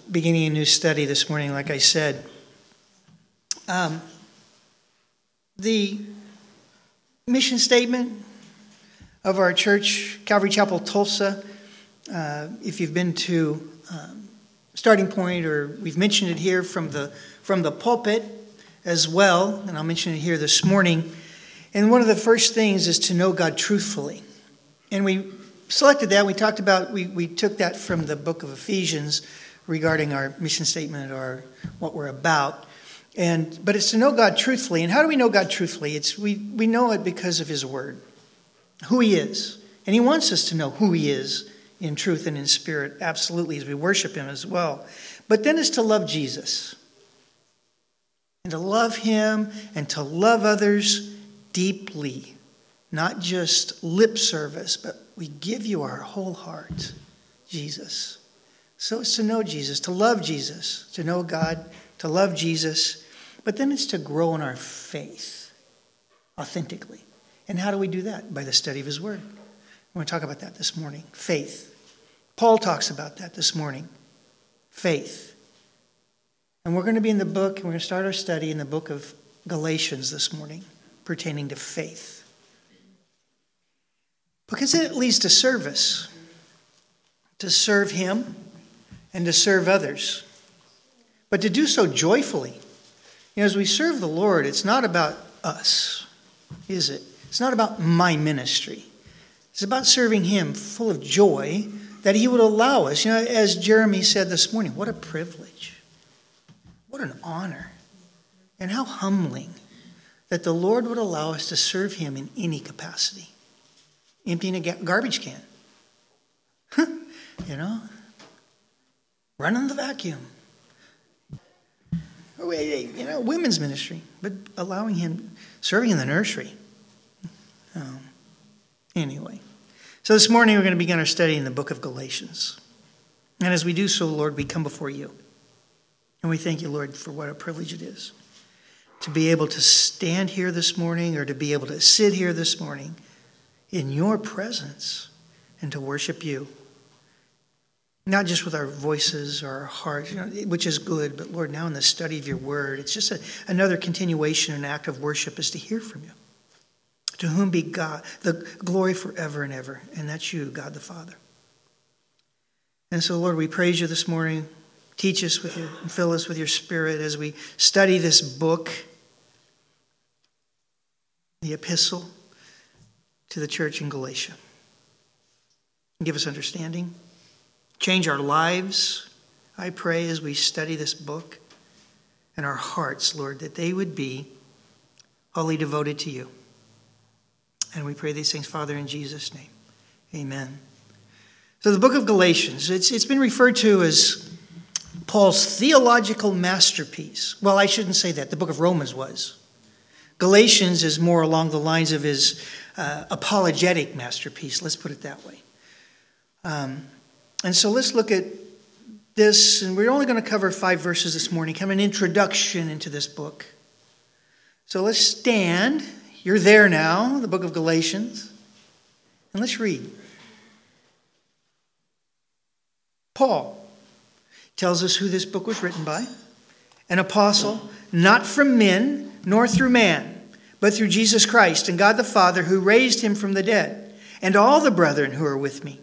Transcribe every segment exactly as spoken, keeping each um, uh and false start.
beginning a new study this morning, like I said. Um, the mission statement of our church, Calvary Chapel, Tulsa, uh, if you've been to um, Starting Point, or we've mentioned it here from the from the pulpit as well, and I'll mention it here this morning. And one of the first things is to know God truthfully. And we selected that. We talked about, we, we took that from the book of Ephesians regarding our mission statement or what we're about. And but it's to know God truthfully. And how do we know God truthfully? It's we, we know it because of his word, who he is. And he wants us to know who he is in truth and in spirit, absolutely, as we worship him as well. But then it's to love Jesus. And to love him and to love others deeply. Not just lip service, but we give you our whole heart, Jesus. So it's to know Jesus, to love Jesus, to know God, to love Jesus. But then it's to grow in our faith authentically. And how do we do that? By the study of his word. I want to talk about that this morning. Faith. Paul talks about that this morning. Faith. And we're going to be in the book, and we're going to start our study in the book of Galatians this morning, pertaining to faith. Because it leads to service. To serve him and to serve others. But to do so joyfully. You know, as we serve the Lord, it's not about us, is it? It's not about my ministry. It's about serving him full of joy that he would allow us. You know, as Jeremy said this morning, what a privilege. What an honor. And how humbling that the Lord would allow us to serve him in any capacity. Emptying a garbage can. You know? Running the vacuum. You know, women's ministry. But allowing him, serving in the nursery. Um, anyway. So this morning we're going to begin our study in the book of Galatians. And as we do so, Lord, we come before you. And we thank you, Lord, for what a privilege it is to be able to stand here this morning, or to be able to sit here this morning in your presence and to worship you. Not just with our voices or our hearts, you know, which is good, but Lord, now in the study of your word, it's just a, another continuation, an act of worship is to hear from you. To whom be God, the glory forever and ever. And that's you, God the Father. And so, Lord, we praise you this morning. Teach us with your, fill us with your spirit as we study this book, the epistle to the church in Galatia. Give us understanding. Change our lives, I pray, as we study this book. And our hearts, Lord, that they would be wholly devoted to you. And we pray these things, Father, in Jesus' name. Amen. So the book of Galatians, it's, it's been referred to as Paul's theological masterpiece. Well, I shouldn't say that. The book of Romans was. Galatians is more along the lines of his uh, apologetic masterpiece. Let's put it that way. Um, and so let's look at this. And we're only going to cover five verses this morning, kind of an introduction into this book. So let's stand. You're there now, the book of Galatians. And let's read. Paul tells us who this book was written by. An apostle, not from men, nor through man, but through Jesus Christ and God the Father, who raised him from the dead, and all the brethren who are with me.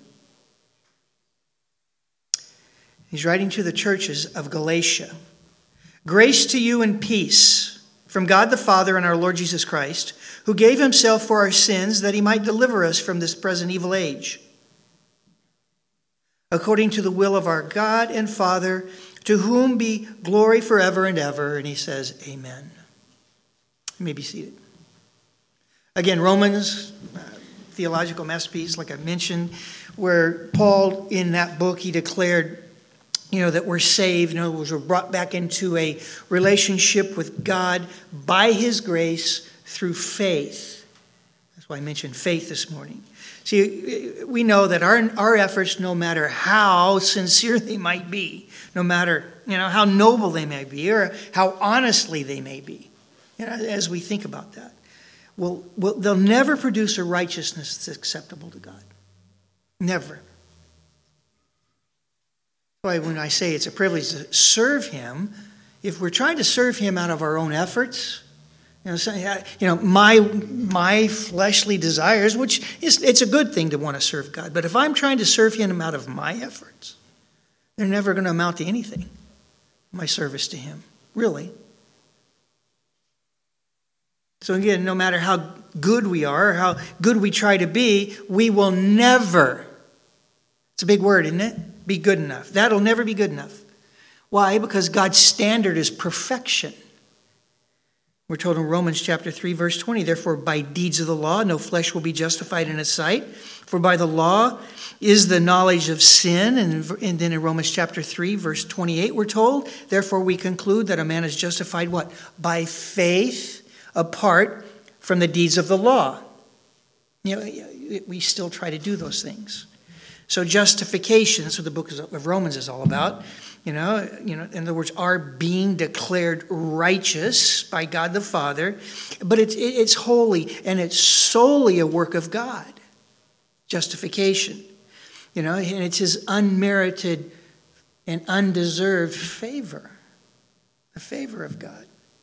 He's writing to the churches of Galatia. Grace to you and peace from God the Father and our Lord Jesus Christ, who gave himself for our sins that he might deliver us from this present evil age, according to the will of our God and Father, to whom be glory forever and ever. And he says, amen. You may be seated. Again, Romans, uh, theological masterpiece, like I mentioned, where Paul, in that book, he declared, you know, that we're saved. In other words, we're brought back into a relationship with God by his grace through faith. That's why I mentioned faith this morning. See, we know that our, our efforts, no matter how sincere they might be, no matter, you know, how noble they may be, or how honestly they may be, you know, as we think about that, will will they'll never produce a righteousness that's acceptable to God. Never. Why, when I say it's a privilege to serve him, if we're trying to serve him out of our own efforts, you know, so, you know, my my fleshly desires, which is it's a good thing to want to serve God, but if I'm trying to serve him out of my efforts, they're never going to amount to anything. My service to him, really. So again, no matter how good we are, or how good we try to be, we will never, it's a big word, isn't it? Be good enough. That'll never be good enough. Why? Because God's standard is perfection. We're told in Romans chapter three, verse twenty, therefore by deeds of the law, no flesh will be justified in its sight. For by the law is the knowledge of sin. And, and then in Romans chapter three, verse twenty-eight, we're told, therefore we conclude that a man is justified what? By faith apart from the deeds of the law. You know, we still try to do those things. So justification, that's what the book of Romans is all about. You know, you know, in other words, are being declared righteous by God the Father, but it's it's holy and it's solely a work of God. Justification, you know, and it's his unmerited and undeserved favor, the favor of God.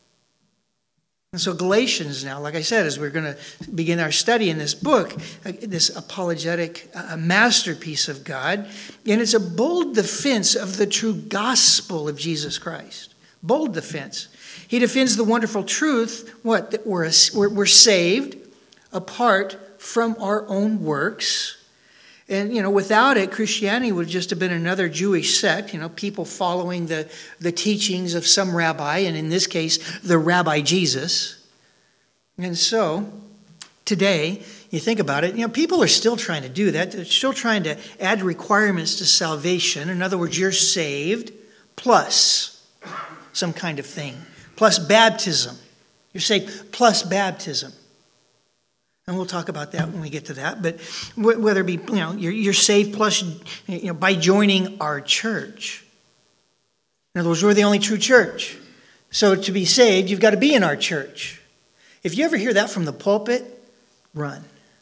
And so Galatians now, like I said, as we're going to begin our study in this book, this apologetic uh, masterpiece of God, and it's a bold defense of the true gospel of Jesus Christ. Bold defense. He defends the wonderful truth, what? That we're, we're, we're saved apart from our own works. And, you know, without it, Christianity would just have been another Jewish sect, you know, people following the, the teachings of some rabbi, and in this case, the Rabbi Jesus. And so, today, you think about it, you know, people are still trying to do that. They're still trying to add requirements to salvation. In other words, you're saved plus some kind of thing, plus baptism. You're saved plus baptism. And we'll talk about that when we get to that. But whether it be, you know, you're, you're saved plus, you know, by joining our church. In other words, we're the only true church. So to be saved, you've got to be in our church. If you ever hear that from the pulpit, run.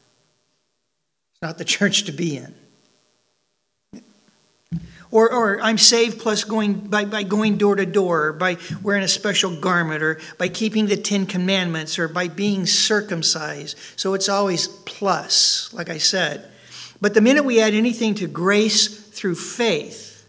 It's not the church to be in. Or, or I'm saved plus going by, by going door to door, or by wearing a special garment, or by keeping the Ten Commandments, or by being circumcised. So it's always plus, like I said. But the minute we add anything to grace through faith,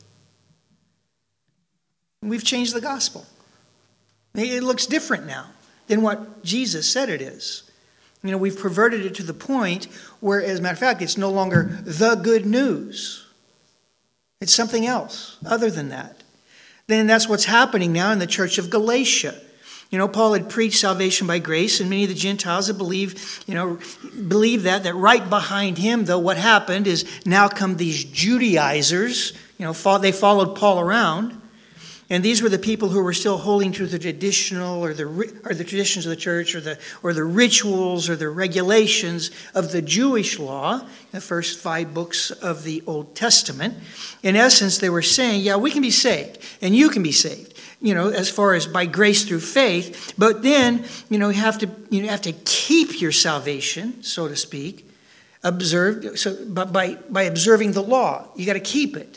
we've changed the gospel. It looks different now than what Jesus said it is. You know, we've perverted it to the point where, as a matter of fact, it's no longer the good news. It's something else other than that. Then that's what's happening now in the church of Galatia. You know, Paul had preached salvation by grace, and many of the Gentiles that believe, you know, believe that, that right behind him, though, what happened is now come these Judaizers. You know, they followed Paul around. And these were the people who were still holding to the traditional or the or the traditions of the church or the or the rituals or the regulations of the Jewish law, the first five books of the Old Testament. In essence, they were saying, yeah, we can be saved and you can be saved, you know, as far as by grace through faith. But then, you know, you have to you have to keep your salvation, so to speak, observed so by by, by observing the law. You got to keep it.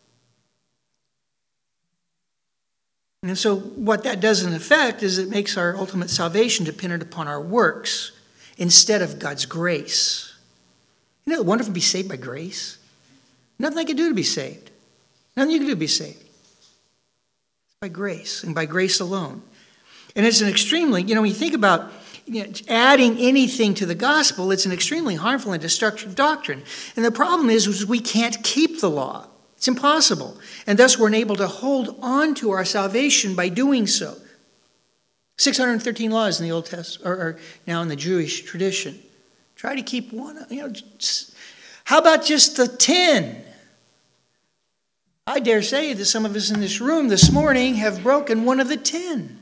And so what that does in effect is it makes our ultimate salvation dependent upon our works instead of God's grace. Isn't it wonderful to be saved by grace? Nothing I can do to be saved. Nothing you can do to be saved. It's by grace and by grace alone. And it's an extremely, you know, when you think about you know, adding anything to the gospel, it's an extremely harmful and destructive doctrine. And the problem is, is we can't keep the law. It's impossible. And thus we're unable to hold on to our salvation by doing so. six hundred thirteen laws in the Old Testament, or, or now in the Jewish tradition. Try to keep one. You know, just, how about just the ten? I dare say that some of us in this room this morning have broken one of the ten.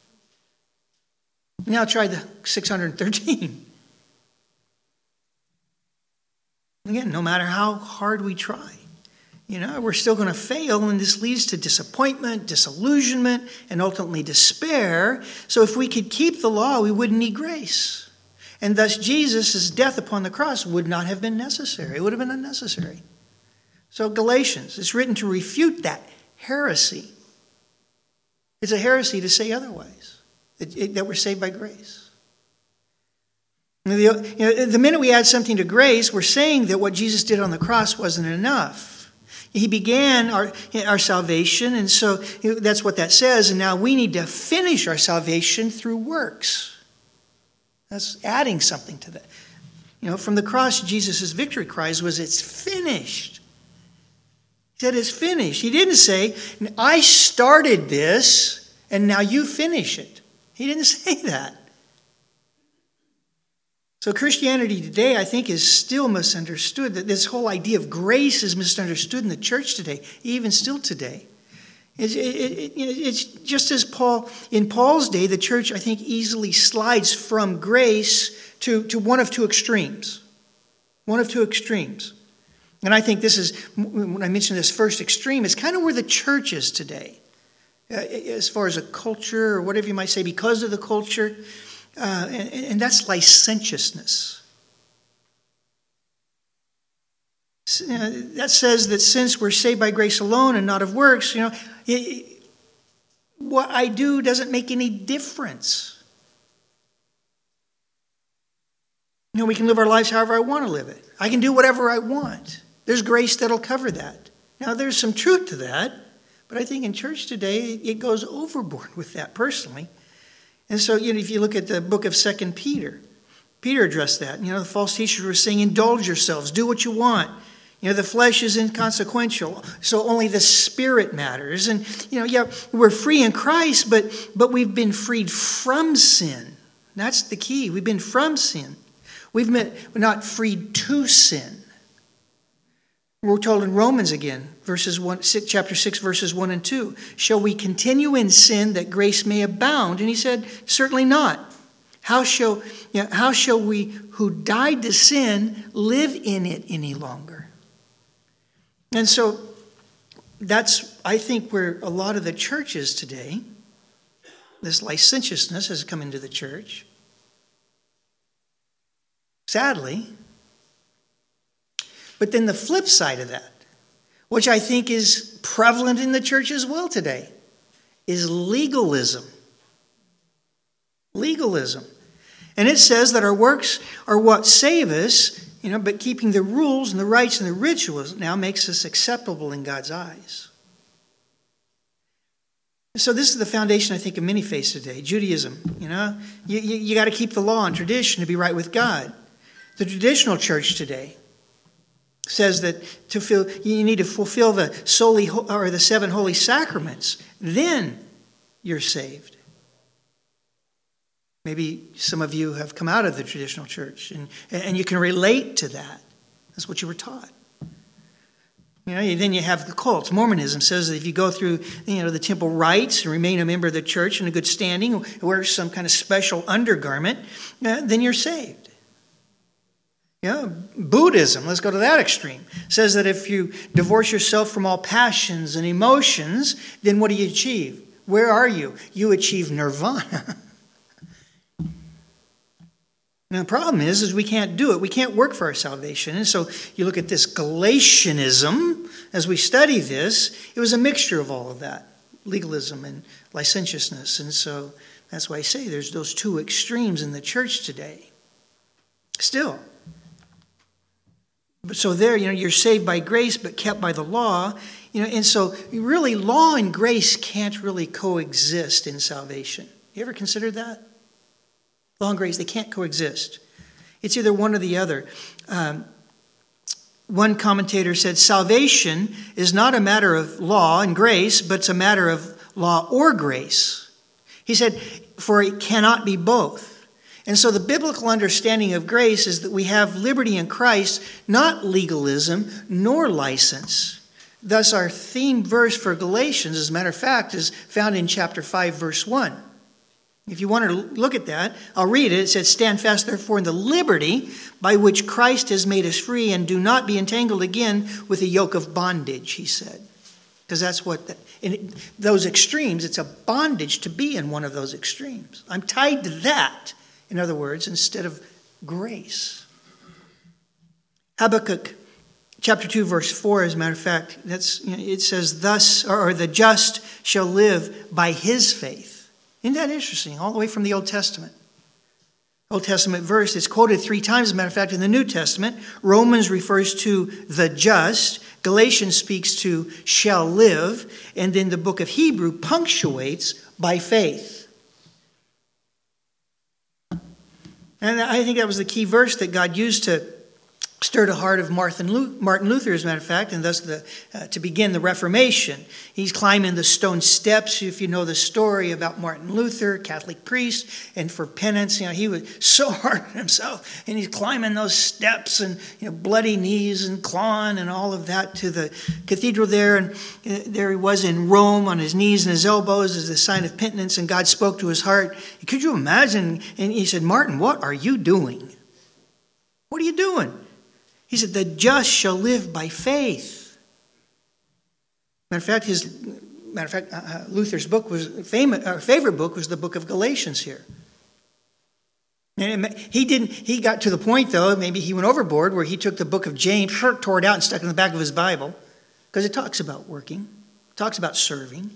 Now try the six hundred thirteen. Again, no matter how hard we try. You know, we're still going to fail, and this leads to disappointment, disillusionment, and ultimately despair. So if we could keep the law, we wouldn't need grace. And thus Jesus' death upon the cross would not have been necessary. It would have been unnecessary. So Galatians, it's written to refute that heresy. It's a heresy to say otherwise, that, it, that we're saved by grace. The, you know, the minute we add something to grace, we're saying that what Jesus did on the cross wasn't enough. He began our, our salvation, and so that's what that says, and now we need to finish our salvation through works. That's adding something to that. You know, from the cross, Jesus' victory cries was, "It's finished." He said, "It's finished." He didn't say, "I started this, and now you finish it." He didn't say that. So Christianity today, I think, is still misunderstood. That this whole idea of grace is misunderstood in the church today, even still today. It's, it, it, it's just as Paul, in Paul's day, the church, I think, easily slides from grace to, to one of two extremes. One of two extremes. And I think this is, when I mention this first extreme, it's kind of where the church is today. Uh, as far as a culture, or whatever you might say, because of the culture. Uh, and, and that's licentiousness. Uh, that says that since we're saved by grace alone and not of works, you know, it, what I do doesn't make any difference. You know, we can live our lives however I want to live it. I can do whatever I want. There's grace that'll cover that. Now, there's some truth to that, but I think in church today, it goes overboard with that personally. And so, you know, if you look at the book of Second Peter, Peter addressed that. You know, the false teachers were saying, indulge yourselves, do what you want. You know, the flesh is inconsequential, so only the Spirit matters. And, you know, yeah, we're free in Christ, but but we've been freed from sin. That's the key. We've been from sin. We've been, we're not freed to sin. We're told in Romans again, verses one, six, chapter six, verses one and two. Shall we continue in sin that grace may abound? And he said, certainly not. How shall, you know, how shall we who died to sin live in it any longer? And so that's, I think, where a lot of the church is today. This licentiousness has come into the church. Sadly. But then the flip side of that, which I think is prevalent in the church as well today, is legalism. Legalism. And it says that our works are what save us, you know, but keeping the rules and the rites and the rituals now makes us acceptable in God's eyes. So this is the foundation, I think, of many faiths today. Judaism, you know, you, you, you got to keep the law and tradition to be right with God. The traditional church today says that to feel, you need to fulfill the solely or the seven holy sacraments. Then you're saved. Maybe some of you have come out of the traditional church and, and you can relate to that. That's what you were taught. You know, then you have the cults. Mormonism says that if you go through, you know, the temple rites and remain a member of the church in a good standing, wear some kind of special undergarment, uh, then you're saved. You know, Buddhism, let's go to that extreme, says that if you divorce yourself from all passions and emotions, then what do you achieve? Where are you? You achieve nirvana. Now, the problem is, is we can't do it. We can't work for our salvation. And so you look at this Galatianism, as we study this, it was a mixture of all of that, legalism and licentiousness. And so that's why I say there's those two extremes in the church today. Still. So there, you know, you're saved by grace but kept by the law. You know, and so really law and grace can't really coexist in salvation. You ever considered that? Law and grace, they can't coexist. It's either one or the other. Um, one commentator said, salvation is not a matter of law and grace, but it's a matter of law or grace. He said, for it cannot be both. And so the biblical understanding of grace is that we have liberty in Christ, not legalism nor license. Thus our theme verse for Galatians, as a matter of fact, is found in chapter five, verse one. If you want to look at that, I'll read it. It says, stand fast, therefore, in the liberty by which Christ has made us free, and do not be entangled again with a yoke of bondage, he said. Because that's what, the, in those extremes, it's a bondage to be in one of those extremes. I'm tied to that, in other words, instead of grace. Habakkuk chapter two, verse four, as a matter of fact, that's, you know, it says, thus, or, or the just shall live by his faith. Isn't that interesting? All the way from the Old Testament. Old Testament verse. It's quoted three times, as a matter of fact, in the New Testament. Romans refers to the just. Galatians speaks to shall live. And then the book of Hebrew punctuates by faith. And I think that was the key verse that God used to stir the heart of Martin Luther, as a matter of fact, and thus the, uh, to begin the Reformation. He's climbing the stone steps. If you know the story about Martin Luther, Catholic priest, and for penance, you know, he was so hard on himself, and he's climbing those steps and, you know, bloody knees and clawing and all of that to the cathedral there. And uh, there he was in Rome on his knees and his elbows as a sign of penitence, and God spoke to his heart. Could you imagine? And he said, Martin, what are you doing? What are you doing? He said, the just shall live by faith. Matter of fact, his matter of fact, uh, Luther's book was famous. Our favorite book was the book of Galatians here. And he didn't. He got to the point, though, maybe he went overboard, where he took the book of James, tore it out, and stuck it in the back of his Bible, because it talks about working, it talks about serving.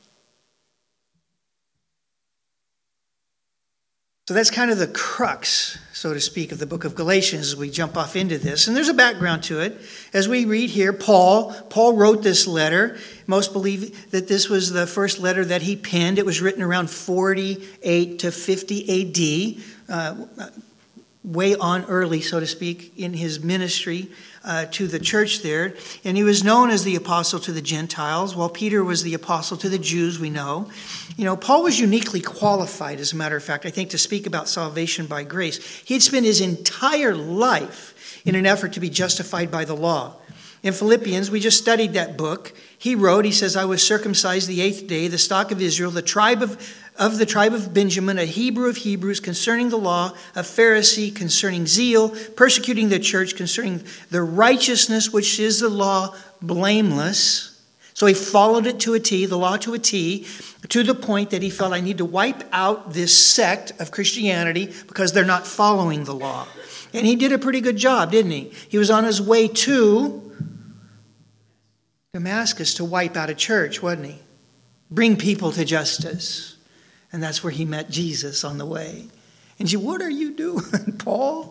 So that's kind of the crux, so to speak, of the book of Galatians as we jump off into this. And there's a background to it. As we read here, Paul, Paul wrote this letter. Most believe that this was the first letter that he penned. It was written around forty-eight to fifty A D, uh, way on early, so to speak, in his ministry uh, to the church there. And he was known as the apostle to the Gentiles, while Peter was the apostle to the Jews, we know. You know, Paul was uniquely qualified, as a matter of fact, I think, to speak about salvation by grace. He had spent his entire life in an effort to be justified by the law. In Philippians, we just studied that book. He wrote, he says, I was circumcised the eighth day, the stock of Israel, the tribe of, of the tribe of Benjamin, a Hebrew of Hebrews, concerning the law, a Pharisee, concerning zeal, persecuting the church, concerning the righteousness which is the law, blameless. So he followed it to a T, the law to a T, to the point that he felt, I need to wipe out this sect of Christianity because they're not following the law. And he did a pretty good job, didn't he? He was on his way to Damascus to wipe out a church, wasn't he? Bring people to justice. And that's where he met Jesus on the way. And you, what are you doing, Paul?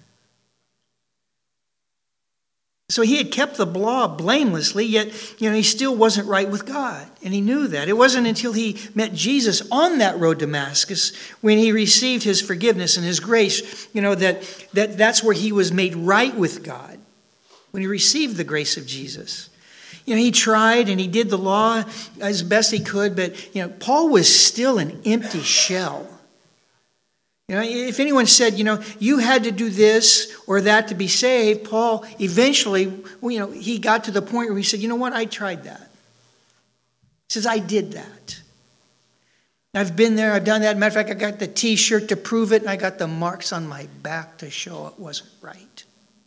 So he had kept the law blamelessly, yet, you know, he still wasn't right with God. And he knew that. It wasn't until he met Jesus on that road to Damascus, when he received his forgiveness and his grace, you know, that, that that's where he was made right with God. When he received the grace of Jesus. You know, he tried and he did the law as best he could, but, you know, Paul was still an empty shell. You know, if anyone said, you know, you had to do this or that to be saved, Paul eventually, well, you know, he got to the point where he said, you know what, I tried that. He says, I did that. I've been there, I've done that. Matter of fact, I got the T-shirt to prove it, and I got the marks on my back to show it wasn't right.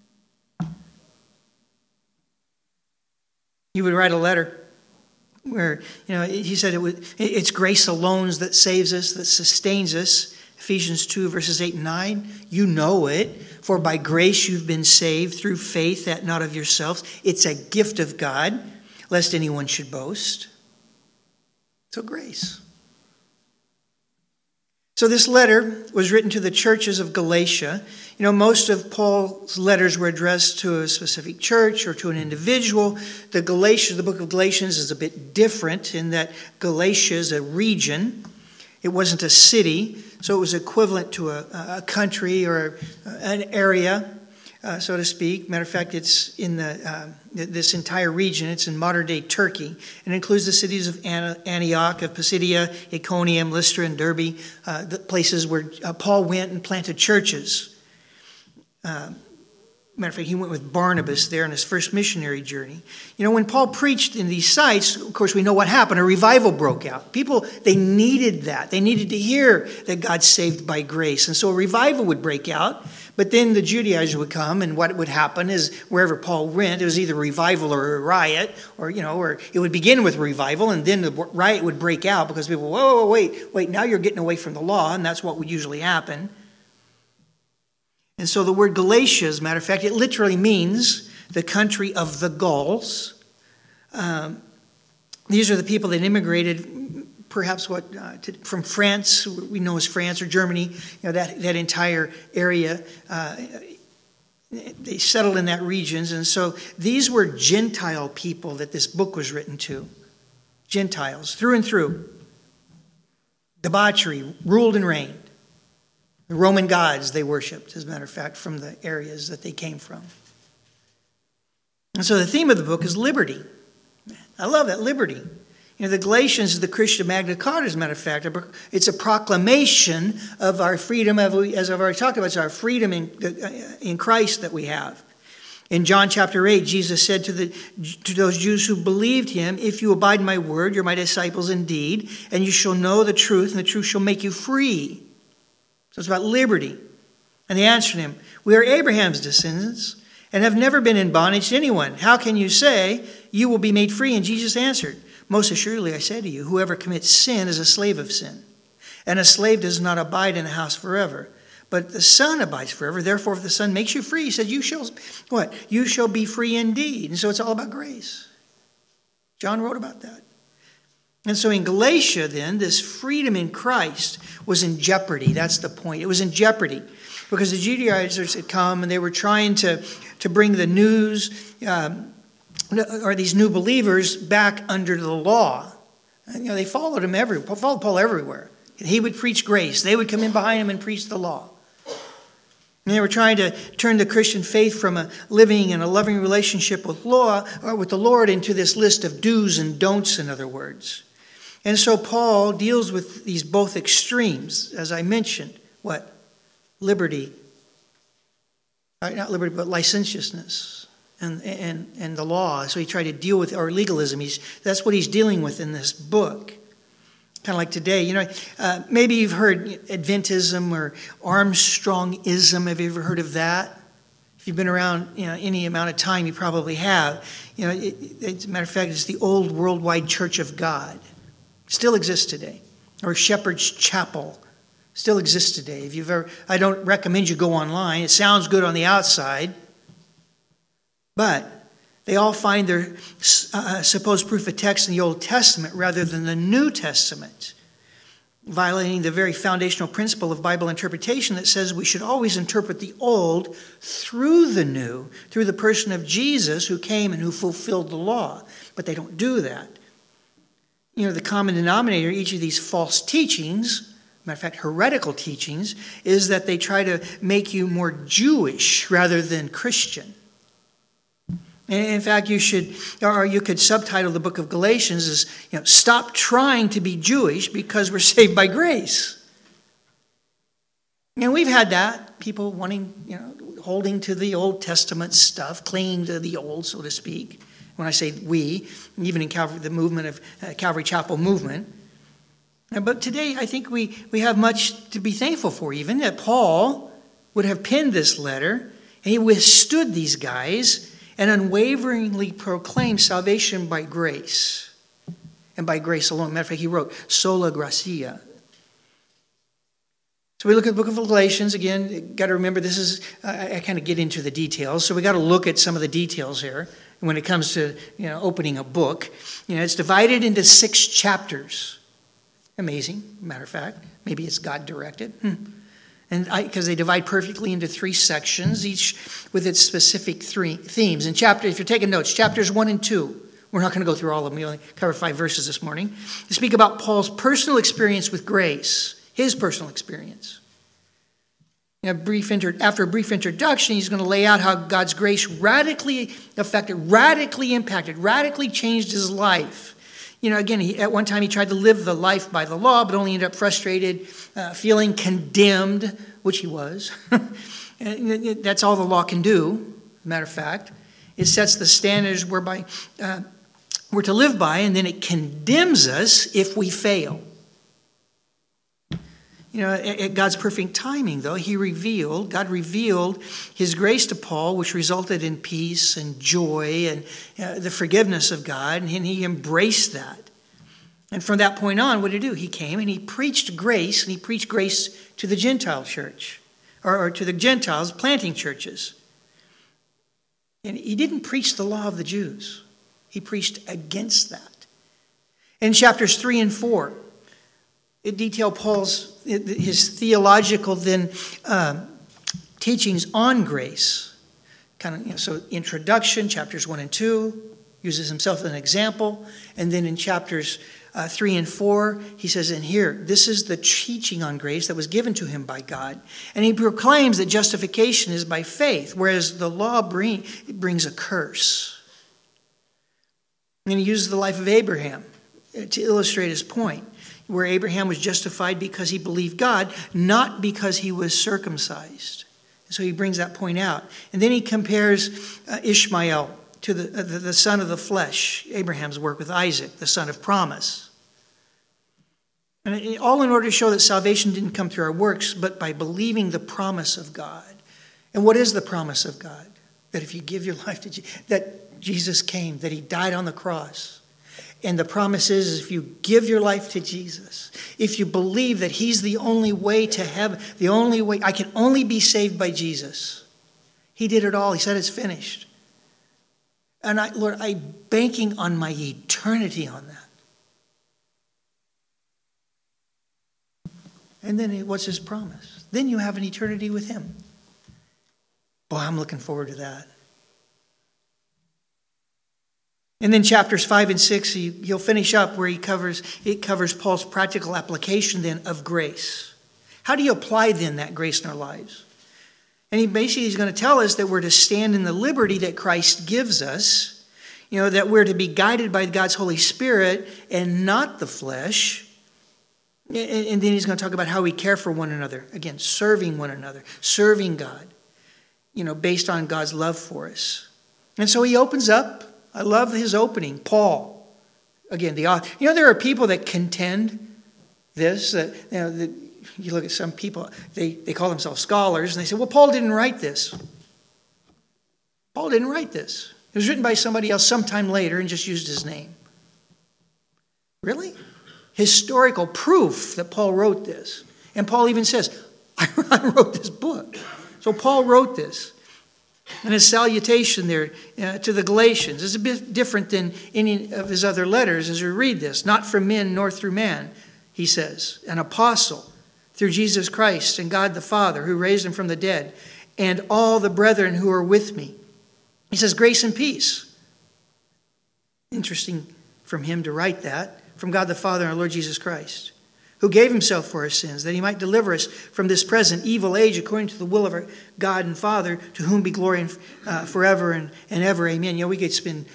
He would write a letter where, you know, he said it was, it's grace alone that saves us, that sustains us. Ephesians two, verses eight and nine, you know it. For by grace you've been saved through faith, that not of yourselves. It's a gift of God, lest anyone should boast. So grace. So this letter was written to the churches of Galatia. You know, most of Paul's letters were addressed to a specific church or to an individual. The Galatia, the book of Galatians is a bit different in that Galatia is a region. It wasn't a city, so it was equivalent to a, a country or an area, uh, so to speak. Matter of fact, it's in the uh, this entire region. It's in modern-day Turkey. It includes the cities of Antioch, of Pisidia, Iconium, Lystra, and Derbe, uh, the places where uh, Paul went and planted churches. Uh, Matter of fact, he went with Barnabas there on his first missionary journey. You know, when Paul preached in these sites, of course, we know what happened. A revival broke out. People, they needed that. They needed to hear that God's saved by grace. And so a revival would break out. But then the Judaizers would come, and what would happen is wherever Paul went, it was either revival or a riot, or, you know, or it would begin with revival, and then the riot would break out because people, whoa, whoa, wait, wait, now you're getting away from the law, and that's what would usually happen. And so the word Galatia, as a matter of fact, it literally means the country of the Gauls. Um, these are the people that immigrated, perhaps what uh, to, from France, we know as France or Germany, you know, that, that entire area. Uh, they settled in that regions. And so these were Gentile people that this book was written to. Gentiles, through and through. Debauchery ruled and reigned. The Roman gods they worshipped, as a matter of fact, from the areas that they came from. And so the theme of the book is liberty. I love that, liberty. You know, the Galatians is the Christian Magna Carta, as a matter of fact. It's a proclamation of our freedom, as I've already talked about, it's our freedom in, in Christ that we have. In John chapter eight, Jesus said to the to those Jews who believed him, if you abide in my word, you're my disciples indeed, and you shall know the truth, and the truth shall make you free. So it's about liberty. And they answered him, we are Abraham's descendants, and have never been in bondage to anyone. How can you say you will be made free? And Jesus answered, most assuredly I say to you, whoever commits sin is a slave of sin. And a slave does not abide in a house forever, but the Son abides forever. Therefore, if the Son makes you free, he said, you shall, what? You shall be free indeed. And so it's all about grace. John wrote about that. And so in Galatia, then, this freedom in Christ was in jeopardy. That's the point. It was in jeopardy because the Judaizers had come and they were trying to, to bring the news, um, or these new believers, back under the law. And, you know, they followed him everywhere, followed Paul everywhere. He would preach grace. They would come in behind him and preach the law. And they were trying to turn the Christian faith from a living and a loving relationship with law, or with the Lord, into this list of do's and don'ts, in other words. And so Paul deals with these both extremes, as I mentioned. What? Liberty. Not liberty, but licentiousness and, and, and the law. So he tried to deal with, or legalism. He's, that's what he's dealing with in this book. Kind of like today, you know, uh, maybe you've heard Adventism or Armstrongism. Have you ever heard of that? If you've been around, you know, any amount of time, you probably have. You know, it, it, as a matter of fact, it's the old Worldwide Church of God. Still exists today. Or Shepherd's Chapel. Still exists today. If you've ever, I don't recommend you go online. It sounds good on the outside, but they all find their uh, supposed proof of text in the Old Testament rather than the New Testament, violating the very foundational principle of Bible interpretation that says we should always interpret the Old through the New, through the person of Jesus who came and who fulfilled the law. But they don't do that. You know, the common denominator, each of these false teachings, matter of fact, heretical teachings, is that they try to make you more Jewish rather than Christian. In fact, you should, or you could subtitle the book of Galatians as, you know, stop trying to be Jewish because we're saved by grace. And we've had that, people wanting, you know, holding to the Old Testament stuff, clinging to the old, so to speak. When I say we, even in Calvary, the movement of uh, Calvary Chapel movement. But today, I think we, we have much to be thankful for, even that Paul would have penned this letter, and he withstood these guys and unwaveringly proclaimed salvation by grace, and by grace alone. Matter of fact, he wrote, sola gratia. So we look at the book of Galatians. Again, got to remember this is, I, I kind of get into the details, so we got to look at some of the details here when it comes to, you know, opening a book. You know, it's divided into six chapters. Amazing, matter of fact. Maybe it's God-directed. Hmm. And because they divide perfectly into three sections, each with its specific three themes. And chapter, if you're taking notes, chapters one and two. We're not going to go through all of them. We only cover five verses this morning. They speak about Paul's personal experience with grace, his personal experience. In a brief inter- after a brief introduction, he's going to lay out how God's grace radically affected, radically impacted, radically changed his life. You know, again, he, at one time he tried to live the life by the law, but only ended up frustrated, uh, feeling condemned, which he was. And that's all the law can do, as a matter of fact. It sets the standards whereby uh, we're to live by, and then it condemns us if we fail. You know, at God's perfect timing, though, he revealed, God revealed his grace to Paul, which resulted in peace and joy and uh, the forgiveness of God, and he embraced that. And from that point on, what did he do? He came and he preached grace, and he preached grace to the Gentile church, or, or to the Gentiles planting churches. And he didn't preach the law of the Jews. He preached against that. In chapters three and four, it details Paul's, his theological then uh, teachings on grace. Kind of, you know, so introduction, chapters one and two, uses himself as an example. And then in chapters uh, three and four, he says, and here, this is the teaching on grace that was given to him by God. And he proclaims that justification is by faith, whereas the law bring, brings a curse. And he uses the life of Abraham to illustrate his point, where Abraham was justified because he believed God, not because he was circumcised. So he brings that point out. And then he compares uh, Ishmael to the, uh, the, the son of the flesh, Abraham's work with Isaac, the son of promise. And it, all in order to show that salvation didn't come through our works, but by believing the promise of God. And what is the promise of God? That if you give your life to Jesus, that Jesus came, that he died on the cross. And the promise is, if you give your life to Jesus, if you believe that he's the only way to heaven, the only way, I can only be saved by Jesus. He did it all. He said it's finished. And I, Lord, I'm banking on my eternity on that. And then what's his promise? Then you have an eternity with him. Boy, I'm looking forward to that. And then chapters five and six, he, he'll finish up where he covers, it covers Paul's practical application then of grace. How do you apply then that grace in our lives? And he basically he's going to tell us that we're to stand in the liberty that Christ gives us, you know, that we're to be guided by God's Holy Spirit and not the flesh. And, and then he's going to talk about how we care for one another. Again, serving one another, serving God, you know, based on God's love for us. And so he opens up. I love his opening. Paul, again, the author. You know, there are people that contend this. That, you know, that you look at some people, they, they call themselves scholars, and they say, well, Paul didn't write this. Paul didn't write this. It was written by somebody else sometime later and just used his name. Really? Historical proof that Paul wrote this. And Paul even says, I wrote this book. So Paul wrote this. And his salutation there uh, to the Galatians is a bit different than any of his other letters as we read this. Not from men nor through man, he says. An apostle through Jesus Christ and God the Father who raised him from the dead, and all the brethren who are with me. He says grace and peace. Interesting from him to write that. From God the Father and our Lord Jesus Christ, who gave himself for our sins, that he might deliver us from this present evil age according to the will of our God and Father, to whom be glory uh, forever and, and ever. Amen. You know, we could spend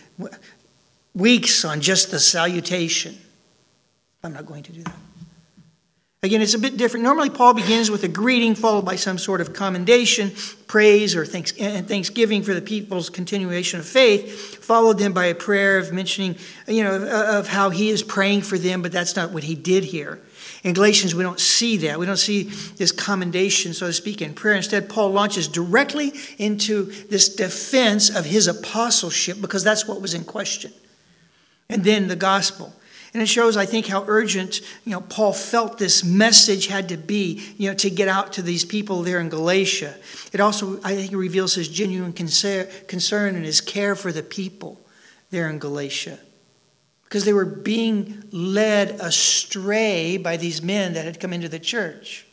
weeks on just the salutation. I'm not going to do that. Again, it's a bit different. Normally, Paul begins with a greeting followed by some sort of commendation, praise, or thanks, and thanksgiving for the people's continuation of faith, followed then by a prayer of mentioning, you know, of how he is praying for them, but that's not what he did here. In Galatians, we don't see that. We don't see this commendation, so to speak, in prayer. Instead, Paul launches directly into this defense of his apostleship because that's what was in question. And then the gospel. And it shows, I think, how urgent, you know, Paul felt this message had to be, you know, to get out to these people there in Galatia. It also, I think, reveals his genuine concern and his care for the people there in Galatia. Because they were being led astray by these men that had come into the church.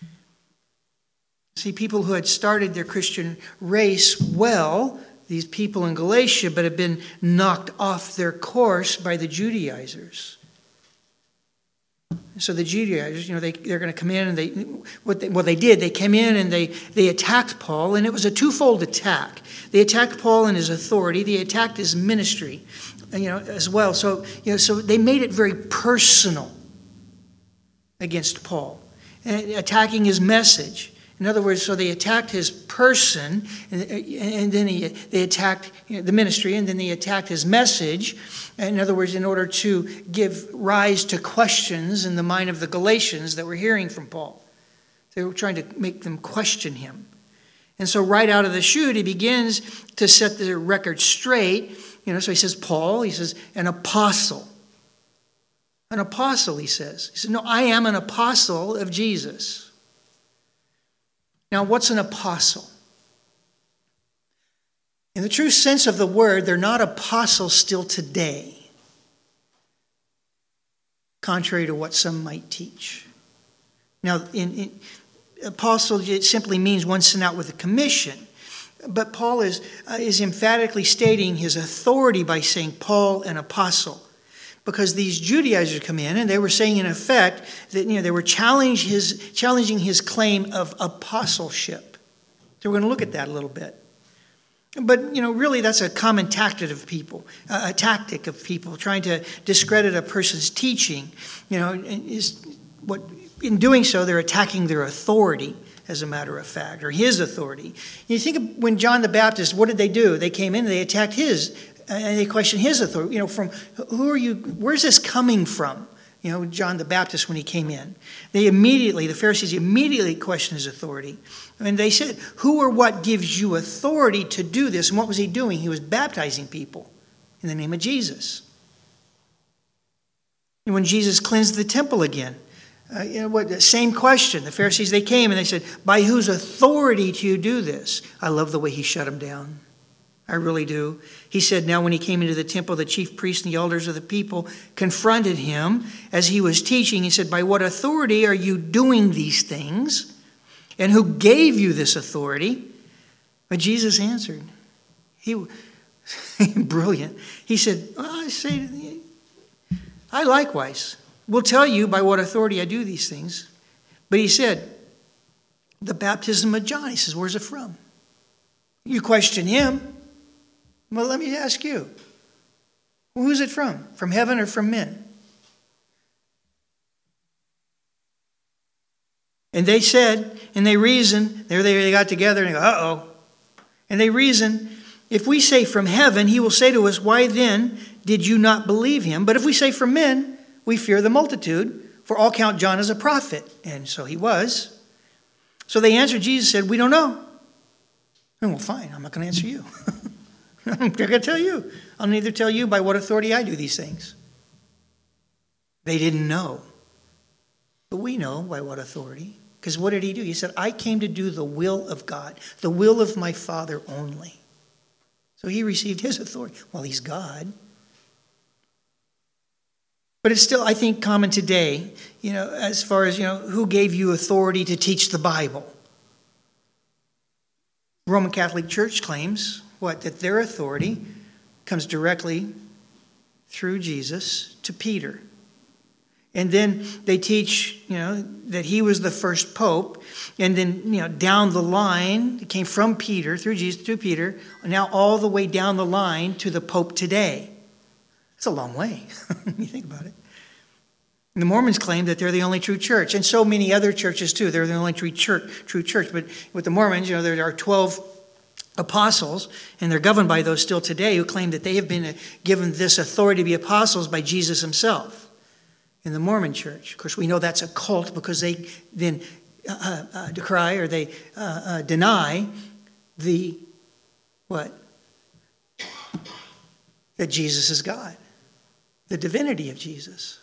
See, people who had started their Christian race well, these people in Galatia, but have been knocked off their course by the Judaizers. So the Judaizers, you know, they, they're going to come in and they, what they, what they did, they came in and they, they attacked Paul, and it was a twofold attack. They attacked Paul and his authority. They attacked his ministry, you know, as well. So, you know, so they made it very personal against Paul, and attacking his message. In other words, so they attacked his person, and, and then he, they attacked, you know, the ministry, and then they attacked his message. In other words, in order to give rise to questions in the mind of the Galatians that were hearing from Paul. They were trying to make them question him. And so right out of the chute, he begins to set the record straight. You know, so he says, Paul, he says, an apostle. An apostle, he says. He says, no, I am an apostle of Jesus. Now, what's an apostle? In the true sense of the word, they're not apostles still today, contrary to what some might teach. Now, in, in apostle, it simply means one sent out with a commission. But Paul is, uh, is emphatically stating his authority by saying Paul, an apostle. Because these Judaizers come in and they were saying in effect that, you know, they were challenge his, challenging his claim of apostleship. So we're going to look at that a little bit. But, you know, really that's a common tactic of people, uh, a tactic of people trying to discredit a person's teaching. You know, is what in doing so they're attacking their authority, as a matter of fact, or his authority. You think of when John the Baptist, what did they do? They came in and they attacked his, and they questioned his authority. You know, from who are you? Where's this coming from? You know, John the Baptist when he came in, they immediately, the Pharisees immediately questioned his authority, and they said, "Who or what gives you authority to do this?" And what was he doing? He was baptizing people in the name of Jesus. And when Jesus cleansed the temple again. Uh, you know what? Same question. The Pharisees, they came and they said, "By whose authority do you do this?" I love the way he shut them down. I really do. He said, now when he came into the temple, the chief priests and the elders of the people confronted him as he was teaching. He said, "By what authority are you doing these things? And who gave you this authority?" But Jesus answered. He, brilliant. He said, well, I say, I likewise will tell you by what authority I do these things. But he said, the baptism of John. He says, where's it from? You question him. Well, let me ask you. Who's it from? From heaven or from men? And they said, and they reasoned, there they got together and they go, uh-oh. And they reasoned, if we say from heaven, he will say to us, why then did you not believe him? But if we say from men, we fear the multitude, for all count John as a prophet. And so he was. So they answered Jesus, said, we don't know. And well, fine, I'm not going to answer you. I'm going to tell you. I'll neither tell you by what authority I do these things. They didn't know. But we know by what authority. Because what did he do? He said, I came to do the will of God, the will of my Father only. So he received his authority. Well, he's God. But it's still, I think, common today, you know, as far as, you know, who gave you authority to teach the Bible? Roman Catholic Church claims, what? That their authority comes directly through Jesus to Peter. And then they teach, you know, that he was the first pope. And then, you know, down the line, it came from Peter, through Jesus, through Peter, now all the way down the line to the pope today. It's a long way, when you think about it. And the Mormons claim that they're the only true church, and so many other churches too. They're the only true church. True church. But with the Mormons, you know, there are twelve apostles, and they're governed by those still today, who claim that they have been given this authority to be apostles by Jesus himself in the Mormon church. Of course, we know that's a cult because they then uh, uh, decry or they uh, uh, deny the what? That Jesus is God. The divinity of Jesus.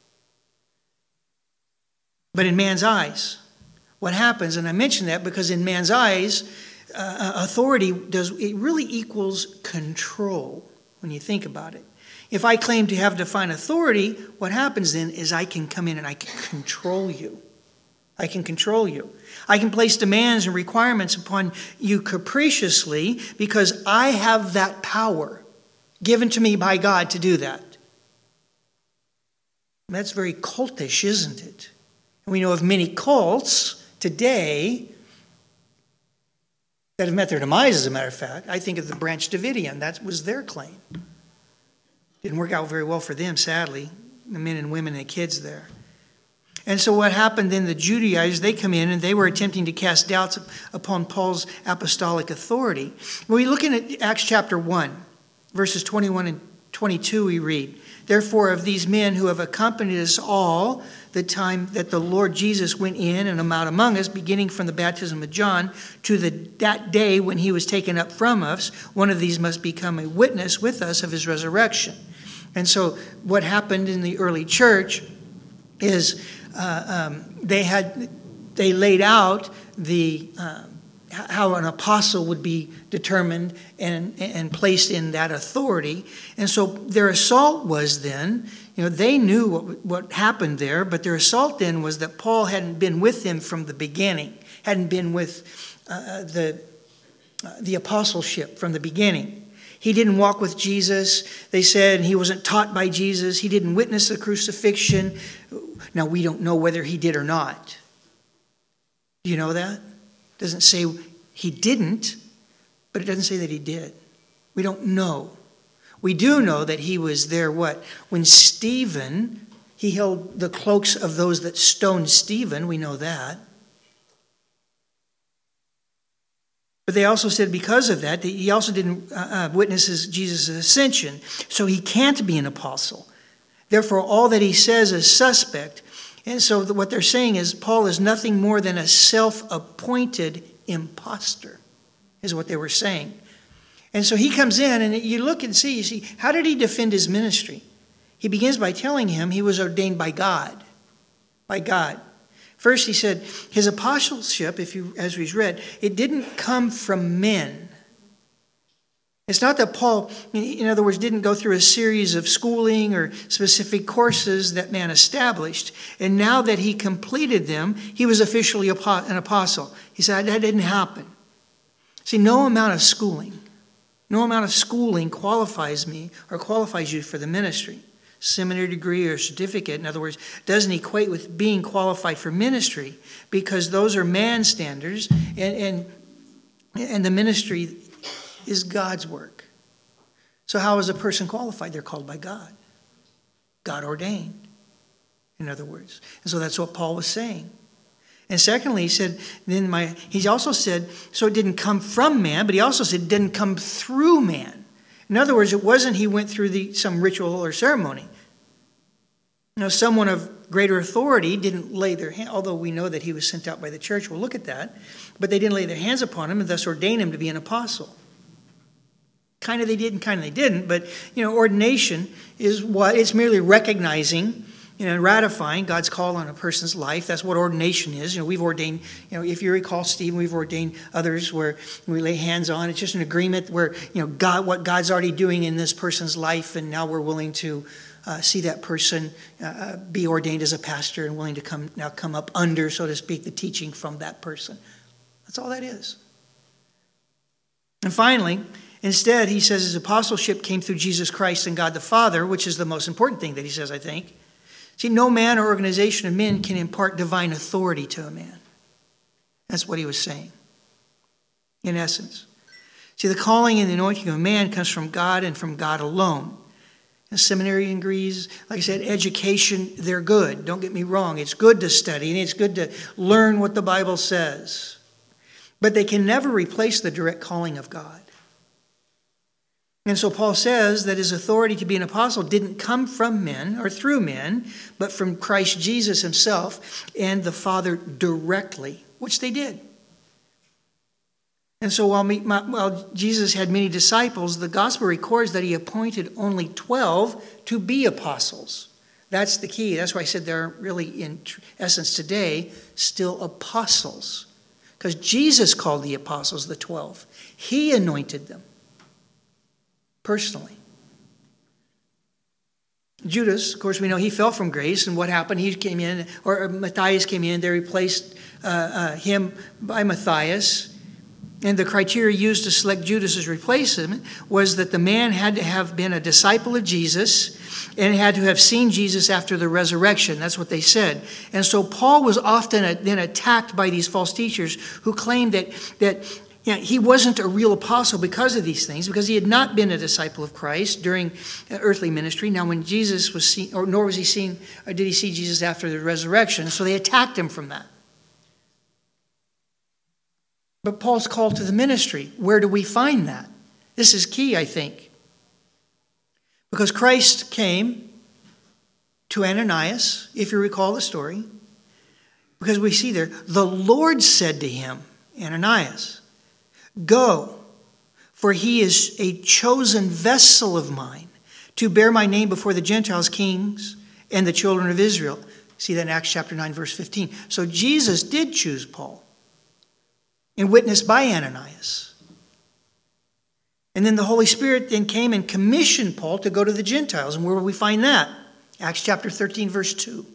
But in man's eyes, what happens, and I mention that because in man's eyes, uh, authority does it really equals control when you think about it. If I claim to have divine authority, what happens then is I can come in and I can control you. I can control you. I can place demands and requirements upon you capriciously because I have that power given to me by God to do that. That's very cultish, isn't it? And we know of many cults today that have met their demise, as a matter of fact. I think of the Branch Davidian. That was their claim. Didn't work out very well for them, sadly. The men and women and the kids there. And so what happened then, the Judaizers, they come in and they were attempting to cast doubts upon Paul's apostolic authority. When we look at Acts chapter one, verses twenty-one and twenty-two, we read, therefore of these men who have accompanied us all the time that the Lord Jesus went in and out among us, beginning from the baptism of John to the, that day when he was taken up from us, one of these must become a witness with us of his resurrection. And so what happened in the early church is uh, um, they had they laid out the uh, how an apostle would be determined and, and placed in that authority. And so their assault was then, you know, they knew what, what happened there, but their assault then was that Paul hadn't been with them from the beginning, hadn't been with uh, the, uh, the apostleship from the beginning. He didn't walk with Jesus. They said he wasn't taught by Jesus. He didn't witness the crucifixion. Now, we don't know whether he did or not. Do you know that? It doesn't say he didn't, but it doesn't say that he did. We don't know. We do know that he was there, what? When Stephen, he held the cloaks of those that stoned Stephen. We know that. But they also said because of that, he also didn't uh, witness Jesus' ascension. So he can't be an apostle. Therefore, all that he says is suspect. And so what they're saying is Paul is nothing more than a self-appointed imposter, is what they were saying. And so he comes in, and you look and see, you see, how did he defend his ministry? He begins by telling him he was ordained by God. By God. First, he said his apostleship, if you, as we've read, it didn't come from men. It's not that Paul, in other words, didn't go through a series of schooling or specific courses that man established. And now that he completed them, he was officially an apostle. He said, that didn't happen. See, no amount of schooling, no amount of schooling qualifies me or qualifies you for the ministry. Seminary degree or certificate, in other words, doesn't equate with being qualified for ministry, because those are man standards, and, and, and the ministry is God's work. So how is a person qualified? They're called by God. God ordained, in other words. And so that's what Paul was saying. And secondly, he said, then my he also said, so it didn't come from man, but he also said it didn't come through man. In other words, it wasn't he went through the, some ritual or ceremony. You know, someone of greater authority didn't lay their hand, although we know that he was sent out by the church. We'll look at that. But they didn't lay their hands upon him and thus ordain him to be an apostle. Kind of they did and kind of they didn't. But, you know, ordination is what? It's merely recognizing, you know, ratifying God's call on a person's life. That's what ordination is. You know, we've ordained, you know, if you recall, Stephen, we've ordained others where we lay hands on. It's just an agreement where, you know, God, what God's already doing in this person's life, and now we're willing to uh, see that person uh, be ordained as a pastor and willing to come now come up under, so to speak, the teaching from that person. That's all that is. And finally, instead, he says his apostleship came through Jesus Christ and God the Father, which is the most important thing that he says, I think. See, no man or organization of men can impart divine authority to a man. That's what he was saying, in essence. See, the calling and the anointing of a man comes from God and from God alone. And seminary degrees, like I said, education, they're good. Don't get me wrong. It's good to study, and it's good to learn what the Bible says. But they can never replace the direct calling of God. And so Paul says that his authority to be an apostle didn't come from men or through men, but from Christ Jesus himself and the Father directly, which they did. And so while, me, my, while Jesus had many disciples, the gospel records that he appointed only twelve to be apostles. That's the key. That's why I said there are really, in essence today, still apostles. Because Jesus called the apostles the twelve. He anointed them. Personally. Judas, of course, we know he fell from grace, and what happened? He came in, or Matthias came in, they replaced uh, uh, him by Matthias. And the criteria used to select Judas's replacement was that the man had to have been a disciple of Jesus and had to have seen Jesus after the resurrection. That's what they said. And so Paul was often then attacked by these false teachers who claimed that that You know, he wasn't a real apostle because of these things, because he had not been a disciple of Christ during earthly ministry. Now, when Jesus was seen, or nor was he seen, or did he see Jesus after the resurrection, so they attacked him from that. But Paul's call to the ministry, where do we find that? This is key, I think. Because Christ came to Ananias, if you recall the story, because we see there, the Lord said to him, Ananias, go, for he is a chosen vessel of mine to bear my name before the Gentiles, kings, and the children of Israel. See that in Acts chapter nine, verse fifteen. So Jesus did choose Paul. and witnessed by Ananias. And then the Holy Spirit then came and commissioned Paul to go to the Gentiles. And where will we find that? Acts chapter thirteen, verse two.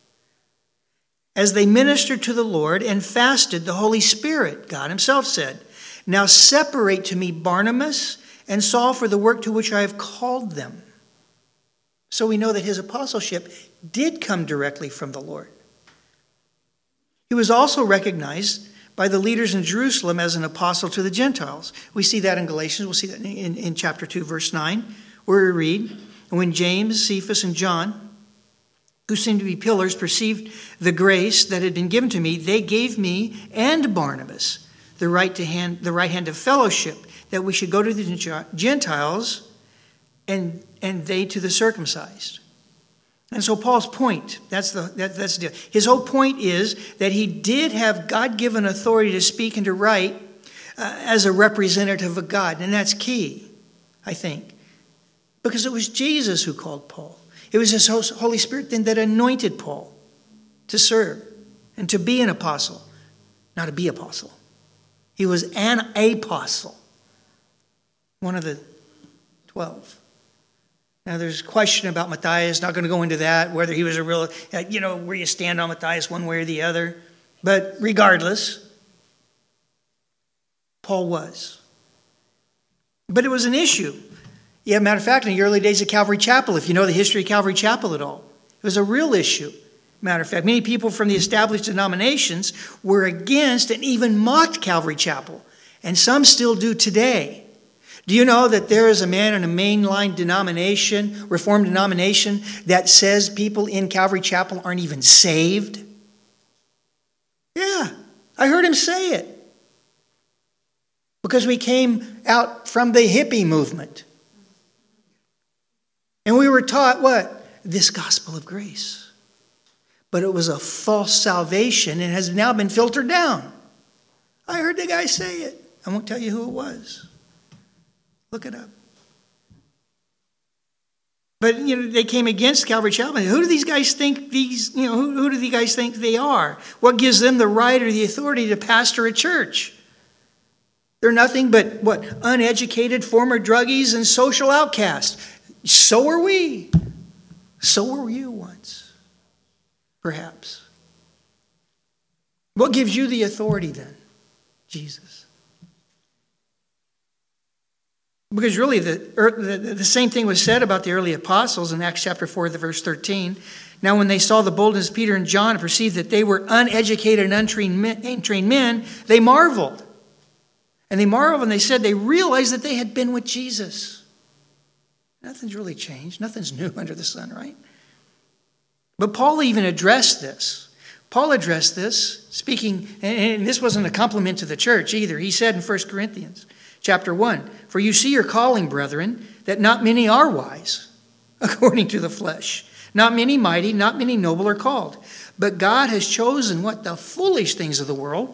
As they ministered to the Lord and fasted, the Holy Spirit, God himself said, "Now separate to me Barnabas and Saul for the work to which I have called them." So we know that his apostleship did come directly from the Lord. He was also recognized by the leaders in Jerusalem as an apostle to the Gentiles. We see that in Galatians. We'll see that in, in chapter two, verse nine, where we read, "And when James, Cephas, and John, who seemed to be pillars, perceived the grace that had been given to me, they gave me and Barnabas the right to hand, the right hand of fellowship, that we should go to the Gentiles and, and they to the circumcised." And so Paul's point, that's the, that, that's the deal. His whole point is that he did have God-given authority to speak and to write uh, as a representative of God. And that's key, I think, because it was Jesus who called Paul. It was his Holy Spirit then that anointed Paul to serve and to be an apostle, not to be apostle. He was an apostle, one of the twelve. Now, there's a question about Matthias. Not going to go into that, whether he was a real, you know, where you stand on Matthias one way or the other. But regardless, Paul was. But it was an issue. Yeah, matter of fact, in the early days of Calvary Chapel, if you know the history of Calvary Chapel at all, it was a real issue. Matter of fact, many people from the established denominations were against and even mocked Calvary Chapel. And some still do today. Do you know that there is a man in a mainline denomination, Reformed denomination, that says people in Calvary Chapel aren't even saved? Yeah, I heard him say it. Because we came out from the hippie movement. And we were taught what? This gospel of grace. But it was a false salvation and has now been filtered down. I heard the guy say it. I won't tell you who it was. Look it up. But, you know, they came against Calvary Chapel. Who do these guys think these, you know, who, who do these guys think they are? What gives them the right or the authority to pastor a church? They're nothing but, what, uneducated former druggies and social outcasts. So are we. So were you once. Perhaps. What gives you the authority then? Jesus. Because really the, the, the same thing was said about the early apostles in Acts chapter four, the verse thirteen. "Now when they saw the boldness of Peter and John and perceived that they were uneducated and untrained men, untrained men, they marveled. And they marveled and they said they realized that they had been with Jesus." Nothing's really changed. Nothing's new under the sun, right? But Paul even addressed this. Paul addressed this, speaking, and this wasn't a compliment to the church either. He said in First Corinthians chapter one, "For you see your calling, brethren, that not many are wise, according to the flesh. Not many mighty, not many noble are called. But God has chosen what? The foolish things of the world.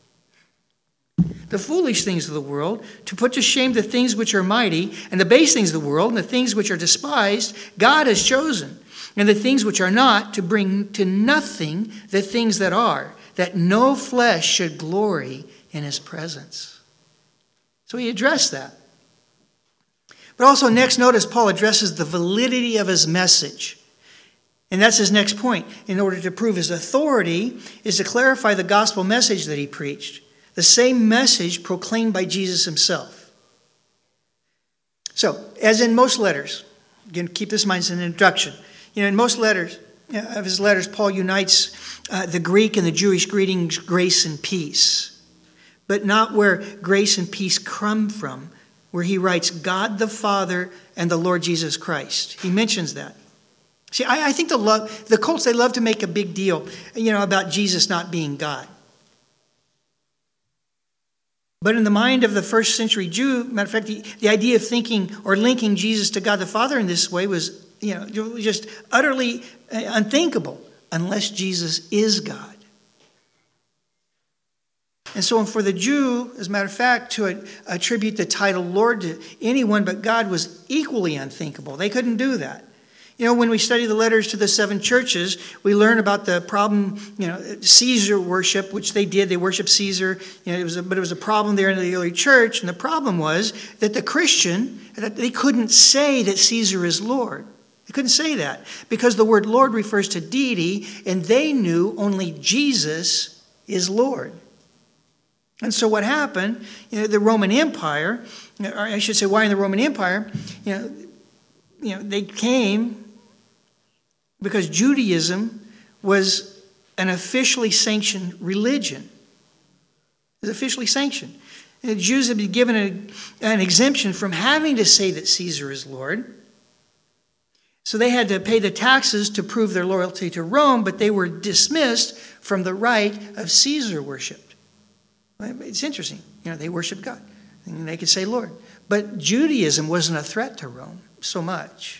The foolish things of the world, to put to shame the things which are mighty, and the base things of the world, and the things which are despised, God has chosen. And the things which are not, to bring to nothing the things that are, that no flesh should glory in his presence." So he addressed that. But also next, notice Paul addresses the validity of his message. And that's his next point. In order to prove his authority is to clarify the gospel message that he preached. The same message proclaimed by Jesus himself. So, as in most letters, again, keep this in mind as an introduction. You know, in most letters, of his letters, Paul unites uh, the Greek and the Jewish greetings, grace and peace. But not where grace and peace come from, where he writes God the Father and the Lord Jesus Christ. He mentions that. See, I, I think the love, the cults, they love to make a big deal, you know, about Jesus not being God. But in the mind of the first century Jew, matter of fact, the, the idea of thinking or linking Jesus to God the Father in this way was, you know, just utterly unthinkable unless Jesus is God. And so for the Jew, as a matter of fact, to attribute the title Lord to anyone but God was equally unthinkable. They couldn't do that. You know, when we study the letters to the seven churches, we learn about the problem, you know, Caesar worship, which they did. They worshiped Caesar, you know, it was a, but it was a problem there in the early church. And the problem was that the Christian, that they couldn't say that Caesar is Lord. They couldn't say that because the word Lord refers to deity, and they knew only Jesus is Lord. And so what happened, you know, the Roman Empire, or I should say, why in the Roman Empire, you know, you know, they came because Judaism was an officially sanctioned religion. It was officially sanctioned. And the Jews had been given a, an exemption from having to say that Caesar is Lord. So they had to pay the taxes to prove their loyalty to Rome, but they were dismissed from the right of Caesar worship. It's interesting. You know, they worship God. And they could say Lord. But Judaism wasn't a threat to Rome so much.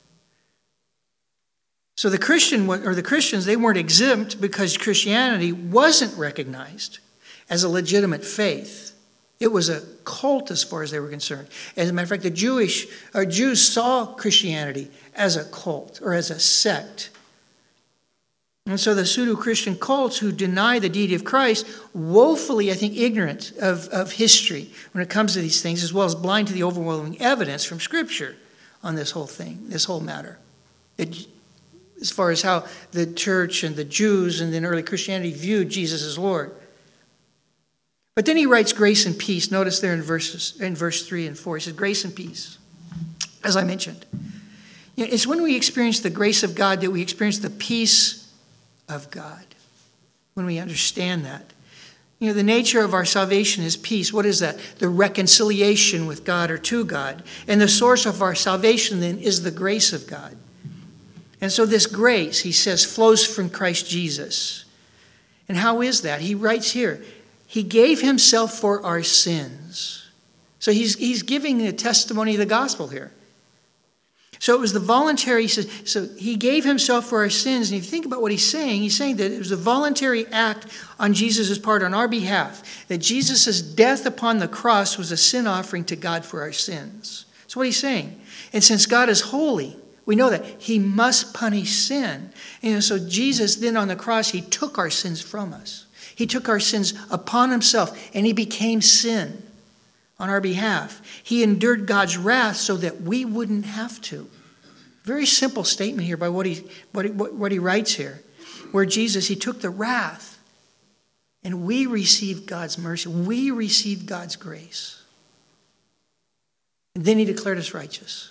So the Christian or the Christians, they weren't exempt because Christianity wasn't recognized as a legitimate faith. It was a cult as far as they were concerned. As a matter of fact, the Jewish or Jews saw Christianity as a cult or as a sect. And so the pseudo-Christian cults who deny the deity of Christ, woefully, I think, ignorant of, of history when it comes to these things, as well as blind to the overwhelming evidence from Scripture on this whole thing, this whole matter. It, as far as how the church and the Jews and then early Christianity viewed Jesus as Lord. But then he writes grace and peace. Notice there in verses in verse three and four. He says grace and peace, as I mentioned. You know, it's when we experience the grace of God that we experience the peace of God. When we understand that. You know, the nature of our salvation is peace. What is that? The reconciliation with God or to God. And the source of our salvation then is the grace of God. And so this grace, he says, flows from Christ Jesus. And how is that? He writes here, he gave himself for our sins. So he's, he's giving a testimony of the gospel here. So it was the voluntary, so he gave himself for our sins. And if you think about what he's saying, he's saying that it was a voluntary act on Jesus' part on our behalf. That Jesus' death upon the cross was a sin offering to God for our sins. That's what he's saying. And since God is holy, we know that he must punish sin. And so Jesus then on the cross, he took our sins from us. He took our sins upon himself and he became sin on our behalf. He endured God's wrath so that we wouldn't have to. Very simple statement here by what he, what he, what he writes here. Where Jesus, he took the wrath and we received God's mercy. We received God's grace. And then he declared us righteous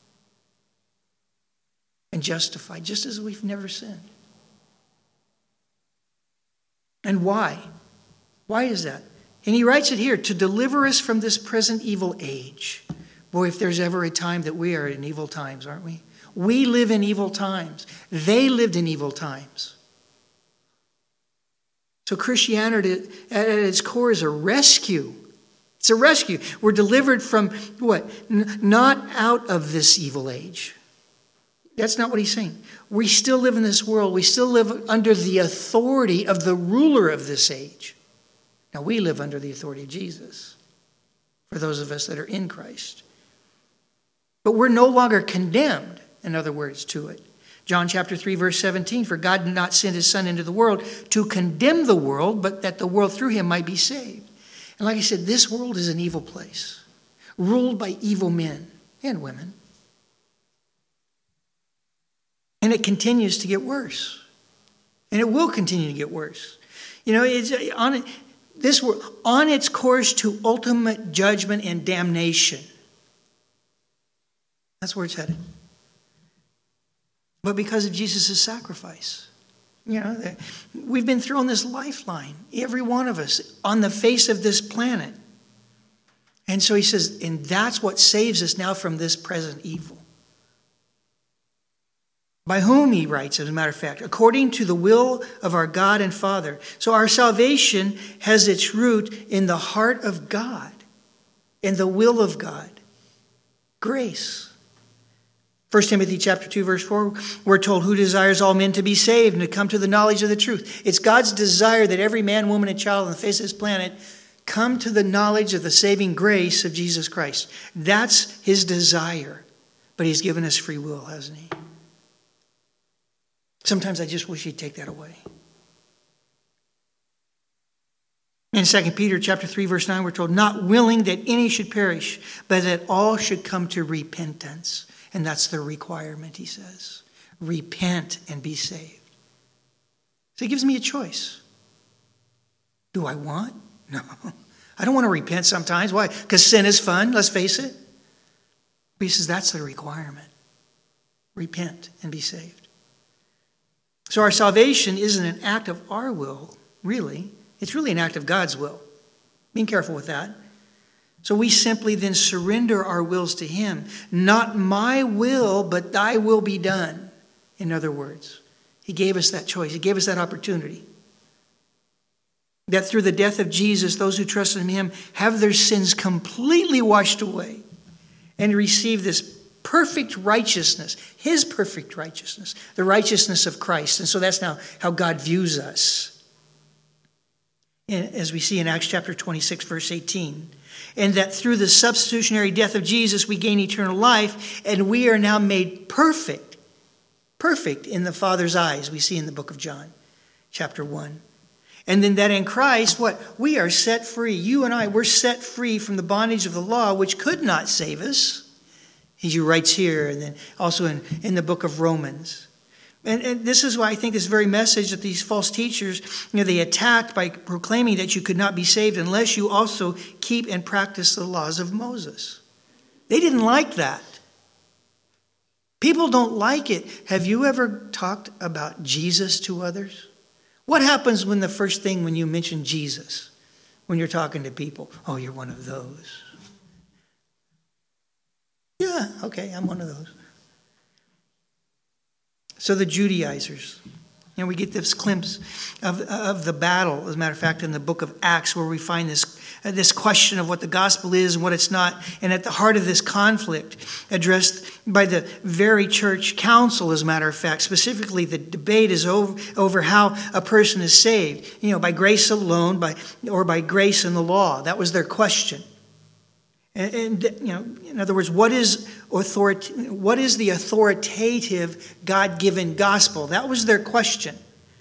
and justified, just as we've never sinned. And why? Why is that? And he writes it here, to deliver us from this present evil age. Boy, if there's ever a time that we are in evil times, aren't we? We live in evil times. They lived in evil times. So Christianity at its core is a rescue. It's a rescue. We're delivered from what? N- not out of this evil age. That's not what he's saying. We still live in this world. We still live under the authority of the ruler of this age. Now, we live under the authority of Jesus, for those of us that are in Christ. But we're no longer condemned, in other words, to it. John chapter three, verse seventeen, for God did not send his Son into the world to condemn the world, but that the world through him might be saved. And like I said, this world is an evil place, ruled by evil men and women. And it continues to get worse. And it will continue to get worse. You know, it's on this world, on its course to ultimate judgment and damnation. That's where it's headed. But because of Jesus' sacrifice, you know, we've been thrown this lifeline, every one of us, on the face of this planet. And so he says, and that's what saves us now from this present evil. By whom, he writes, as a matter of fact, according to the will of our God and Father. So our salvation has its root in the heart of God, in the will of God. Grace. First Timothy chapter two, verse four, we're told, who desires all men to be saved and to come to the knowledge of the truth. It's God's desire that every man, woman, and child on the face of this planet come to the knowledge of the saving grace of Jesus Christ. That's his desire. But he's given us free will, hasn't he? Sometimes I just wish he'd take that away. In Second Peter chapter three, verse nine, we're told, not willing that any should perish, but that all should come to repentance. And that's the requirement, he says. Repent and be saved. So he gives me a choice. Do I want? No. I don't want to repent sometimes. Why? Because sin is fun, let's face it. But he says that's the requirement. Repent and be saved. So our salvation isn't an act of our will, really. It's really an act of God's will. Being careful with that. So we simply then surrender our wills to him. Not my will, but thy will be done. In other words, he gave us that choice. He gave us that opportunity. That through the death of Jesus, those who trust in him have their sins completely washed away and receive this perfect righteousness, his perfect righteousness, the righteousness of Christ. And so that's now how God views us. As we see in Acts chapter twenty-six, verse eighteen. And that through the substitutionary death of Jesus, we gain eternal life, and we are now made perfect, perfect in the Father's eyes, we see in the book of John, chapter one. And then that in Christ, what? We are set free. You and I, we're set free from the bondage of the law, which could not save us. He writes here, and then also in, in the book of Romans. And, and this is why I think this very message that these false teachers, you know, they attacked by proclaiming that you could not be saved unless you also keep and practice the laws of Moses. They didn't like that. People don't like it. Have you ever talked about Jesus to others? What happens when the first thing when you mention Jesus, when you're talking to people? Oh, you're one of those. Yeah, okay, I'm one of those. So the Judaizers, and we get this glimpse of, of the battle, as a matter of fact, in the book of Acts, where we find this, uh, this question of what the gospel is and what it's not. And at the heart of this conflict, addressed by the very church council, as a matter of fact, specifically the debate is over, over how a person is saved. You know, by grace alone, by or by grace in the law. That was their question. And, and, you know, in other words, what is authority, what is the authoritative God-given gospel? That was their question.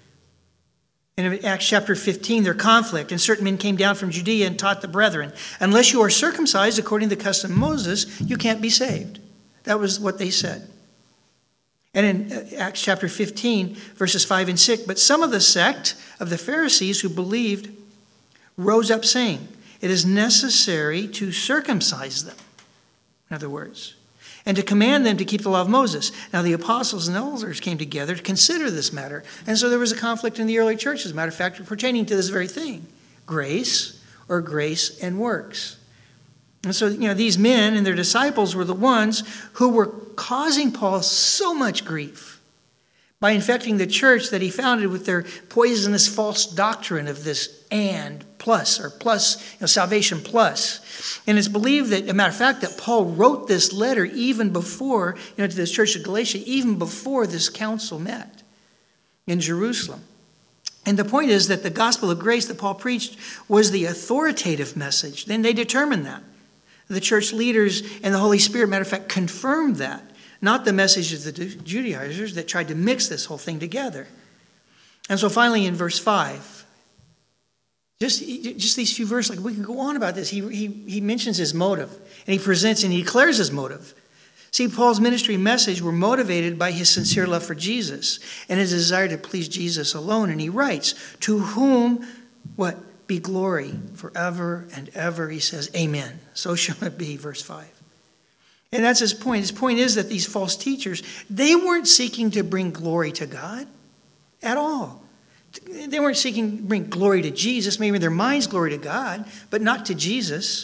In Acts chapter fifteen, their conflict, and certain men came down from Judea and taught the brethren, unless you are circumcised according to the custom of Moses, you can't be saved. That was what they said. And in Acts chapter fifteen, verses five and six, but some of the sect of the Pharisees who believed rose up saying, it is necessary to circumcise them, in other words, and to command them to keep the law of Moses. Now the apostles and elders came together to consider this matter. And so there was a conflict in the early church, as a matter of fact, pertaining to this very thing. Grace or grace and works. And so, you know, these men and their disciples were the ones who were causing Paul so much grief by infecting the church that he founded with their poisonous false doctrine of this and plus, or plus, you know, salvation plus. And it's believed that, as a matter of fact, that Paul wrote this letter even before, you know, to this church of Galatia, even before this council met in Jerusalem. And the point is that the gospel of grace that Paul preached was the authoritative message. Then they determined that. The church leaders and the Holy Spirit, matter of fact, confirmed that. Not the message of the Judaizers that tried to mix this whole thing together. And so finally in verse five, just, just these few verses, like we can go on about this. He, he, he mentions his motive, and he presents and he declares his motive. See, Paul's ministry and message were motivated by his sincere love for Jesus and his desire to please Jesus alone. And he writes, to whom, what? Be glory forever and ever. He says, amen. So shall it be, verse five. And that's his point. His point is that these false teachers, they weren't seeking to bring glory to God at all. They weren't seeking to bring glory to Jesus. Maybe in their minds glory to God, but not to Jesus.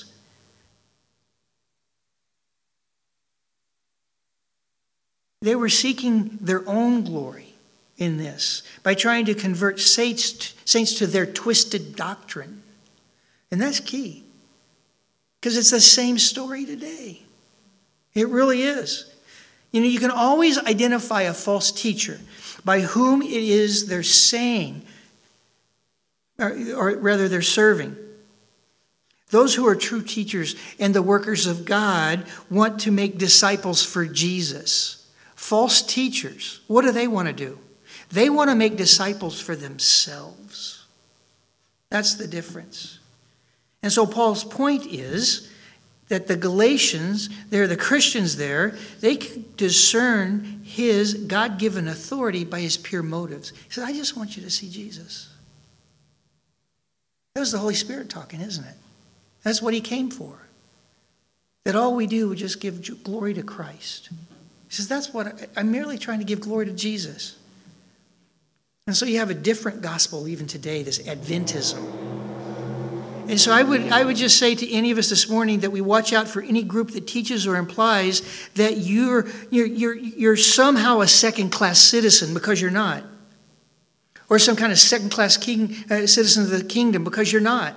They were seeking their own glory in this by trying to convert saints, saints to their twisted doctrine. And that's key, because it's the same story today. It really is. You know, you can always identify a false teacher by whom it is they're saying, or, or rather they're serving. Those who are true teachers and the workers of God want to make disciples for Jesus. False teachers, what do they want to do? They want to make disciples for themselves. That's the difference. And so Paul's point is that the Galatians, they're the Christians there, they can discern his God-given authority by his pure motives. He said, I just want you to see Jesus. That was the Holy Spirit talking, isn't it? That's what he came for. That all we do would just give glory to Christ. He says, that's what I, I'm merely trying to give glory to Jesus. And so you have a different gospel even today, this Adventism. And so I would I would just say to any of us this morning that we watch out for any group that teaches or implies that you're you're you're, you're somehow a second-class citizen because you're not. Or some kind of second-class king, uh, citizen of the kingdom because you're not.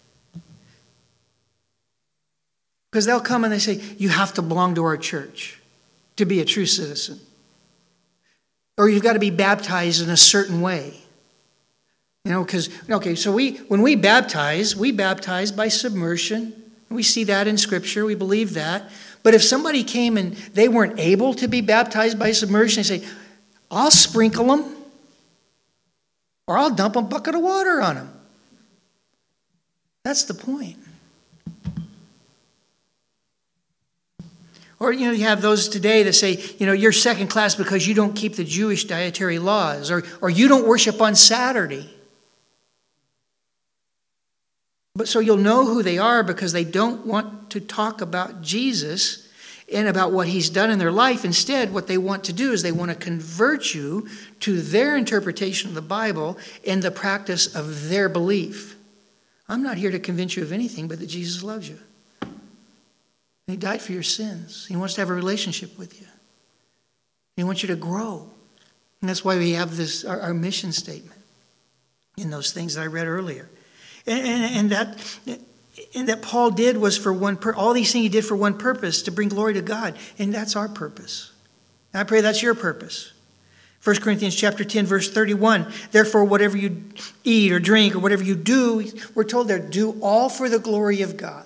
Because they'll come and they say, you have to belong to our church to be a true citizen. Or you've got to be baptized in a certain way. You know, because, okay, so we when we baptize, we baptize by submersion. We see that in Scripture. We believe that. But if somebody came and they weren't able to be baptized by submersion, they say, I'll sprinkle them. Or I'll dump a bucket of water on them. That's the point. Or, you know, you have those today that say, you know, you're second class because you don't keep the Jewish dietary laws. Or, or you don't worship on Saturday. But so you'll know who they are because they don't want to talk about Jesus and about what he's done in their life. Instead, what they want to do is they want to convert you to their interpretation of the Bible and the practice of their belief. I'm not here to convince you of anything but that Jesus loves you. He died for your sins. He wants to have a relationship with you. He wants you to grow. And that's why we have this our, our mission statement in those things that I read earlier. And, and, and that and that Paul did was for one pur- all these things he did for one purpose, to bring glory to God. And that's our purpose. And I pray that's your purpose. First Corinthians chapter ten, verse thirty-one. Therefore, whatever you eat or drink or whatever you do, we're told there, do all for the glory of God.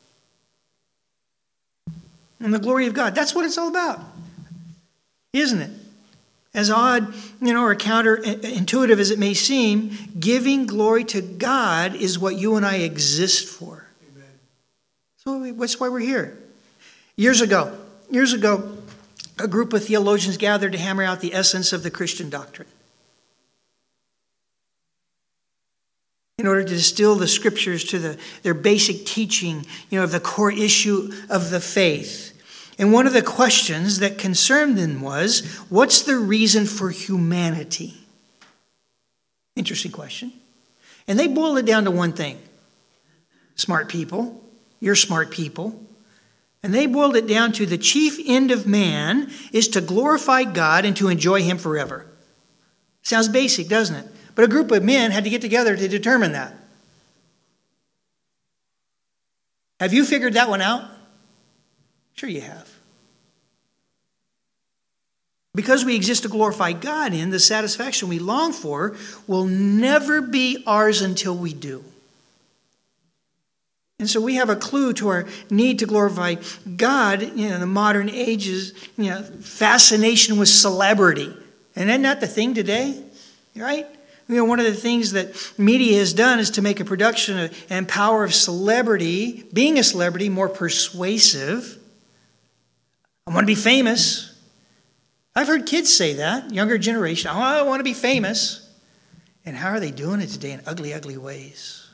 And the glory of God. That's what it's all about. Isn't it? As odd, you know, or counterintuitive as it may seem, giving glory to God is what you and I exist for. Amen. So that's why we're here. Years ago, years ago, a group of theologians gathered to hammer out the essence of the Christian doctrine. In order to distill the scriptures to the, their basic teaching, you know, of the core issue of the faith. And one of the questions that concerned them was, what's the reason for humanity? Interesting question. And they boiled it down to one thing. Smart people. You're smart people. And they boiled it down to the chief end of man is to glorify God and to enjoy him forever. Sounds basic, doesn't it? But a group of men had to get together to determine that. Have you figured that one out? Sure you have. Because we exist to glorify God in, the satisfaction we long for will never be ours until we do. And so we have a clue to our need to glorify God, you know, in the modern ages, you know, fascination with celebrity. And isn't that the thing today? Right? You know, one of the things that media has done is to make a production and power of celebrity, being a celebrity, more persuasive. I want to be famous. I've heard kids say that, younger generation. Oh, I want to be famous. And how are they doing it today in ugly, ugly ways?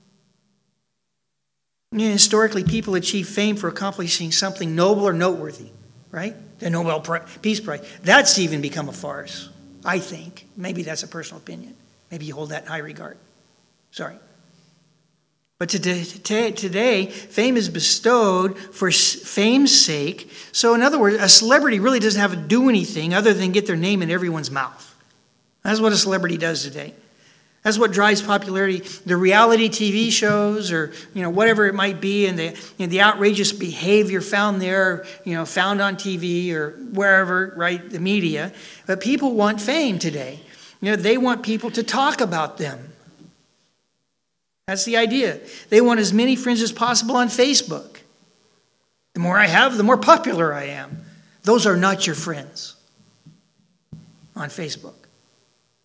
You know, historically, people achieve fame for accomplishing something noble or noteworthy, right? The Nobel Peace Prize. That's even become a farce, I think. Maybe that's a personal opinion. Maybe you hold that in high regard. Sorry. But today, today, today, fame is bestowed for fame's sake. So in other words, a celebrity really doesn't have to do anything other than get their name in everyone's mouth. That's what a celebrity does today. That's what drives popularity. The reality T V shows, or you know whatever it might be, and the you know, the outrageous behavior found there, you know, found on T V or wherever, right? The media. But people want fame today. You know, they want people to talk about them. That's the idea. They want as many friends as possible on Facebook. The more I have, the more popular I am. Those are not your friends on Facebook.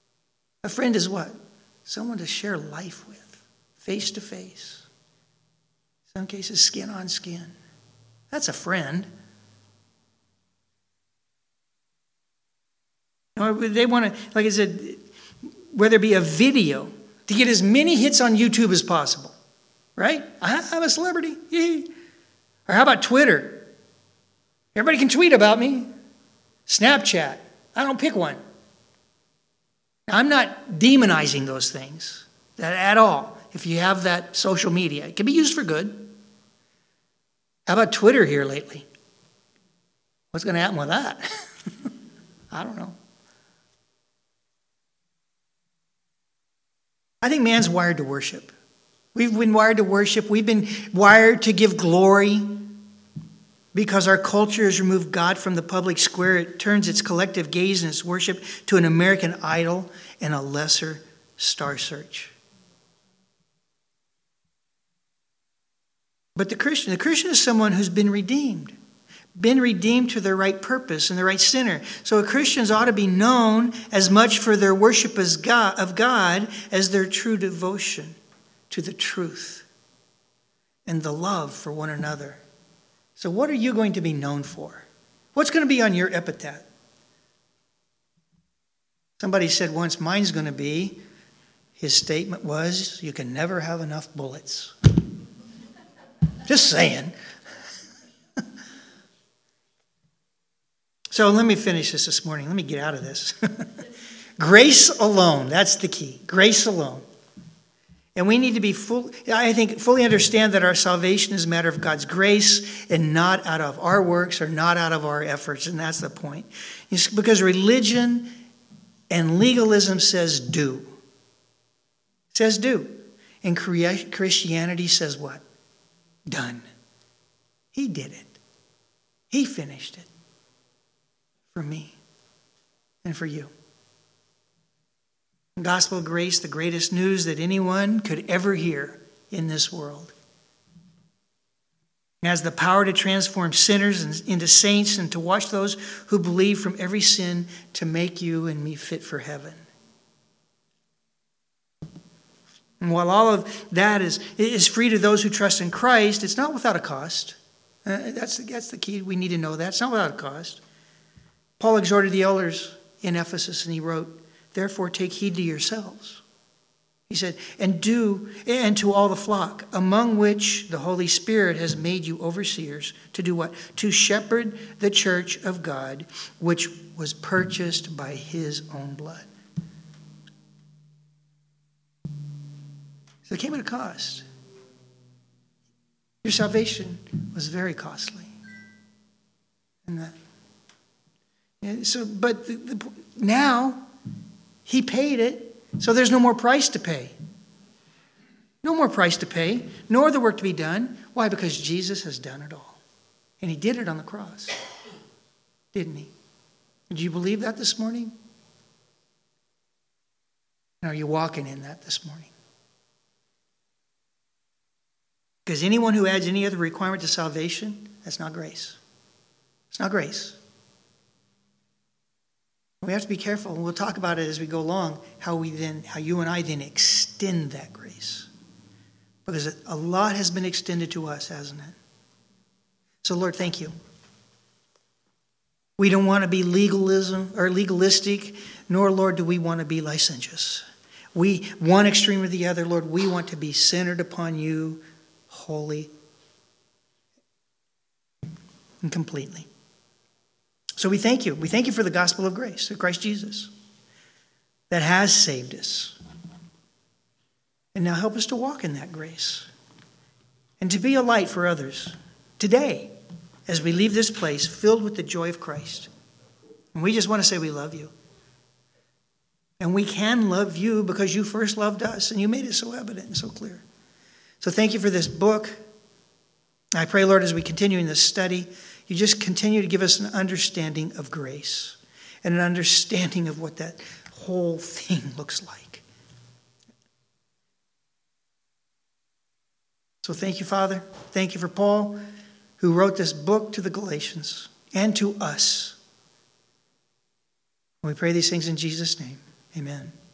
A friend is what? Someone to share life with, face to face. In some cases, skin on skin. That's a friend. Or they want to, like I said, whether it be a video, to get as many hits on YouTube as possible. Right? I'm a celebrity. Yay. Or how about Twitter? Everybody can tweet about me. Snapchat. I don't pick one. Now, I'm not demonizing those things at all. If you have that social media, it can be used for good. How about Twitter here lately? What's going to happen with that? I don't know. I think man's wired to worship. We've been wired to worship. We've been wired to give glory. Because our culture has removed God from the public square, it turns its collective gaze and its worship to an American idol and a lesser star search. But the Christian, the Christian is someone who's been redeemed. Been redeemed to the right purpose and the right center. So Christians ought to be known as much for their worship as God, of God as their true devotion to the truth and the love for one another. So what are you going to be known for? What's going to be on your epitaph? Somebody said once, mine's going to be, his statement was, you can never have enough bullets. Just saying. So let me finish this this morning. Let me get out of this. Grace alone, that's the key. Grace alone. And we need to be full, I think, fully understand that our salvation is a matter of God's grace and not out of our works or not out of our efforts. And that's the point. It's because religion and legalism says do. It says do. And Christianity says what? Done. He did it. He finished it. For me and for you. The gospel of grace, the greatest news that anyone could ever hear in this world. It has the power to transform sinners into saints and to wash those who believe from every sin to make you and me fit for heaven. And while all of that is, is free to those who trust in Christ, it's not without a cost. Uh, that's, that's the key. We need to know that. It's not without a cost. Paul exhorted the elders in Ephesus and he wrote, therefore take heed to yourselves. He said, and do, and to all the flock, among which the Holy Spirit has made you overseers, to do what? To shepherd the church of God, which was purchased by his own blood. So it came at a cost. Your salvation was very costly. And that. Yeah, so, but the, the, now, he paid it, so there's no more price to pay. No more price to pay, nor the work to be done. Why? Because Jesus has done it all. And he did it on the cross. Didn't he? Did you believe that this morning? And are you walking in that this morning? Because anyone who adds any other requirement to salvation, that's not grace. It's not grace. We have to be careful, and we'll talk about it as we go along, how we then, how you and I then extend that grace. Because a lot has been extended to us, hasn't it? So Lord, thank you. We don't want to be legalism or legalistic, nor, Lord, do we want to be licentious. We, one extreme or the other, Lord, we want to be centered upon you wholly and completely. So we thank you. We thank you for the gospel of grace through Christ Jesus that has saved us. And now help us to walk in that grace and to be a light for others today as we leave this place filled with the joy of Christ. And we just want to say we love you. And we can love you because you first loved us and you made it so evident and so clear. So thank you for this book. I pray, Lord, as we continue in this study, you just continue to give us an understanding of grace and an understanding of what that whole thing looks like. So thank you, Father. Thank you for Paul, who wrote this book to the Galatians and to us. We pray these things in Jesus' name. Amen.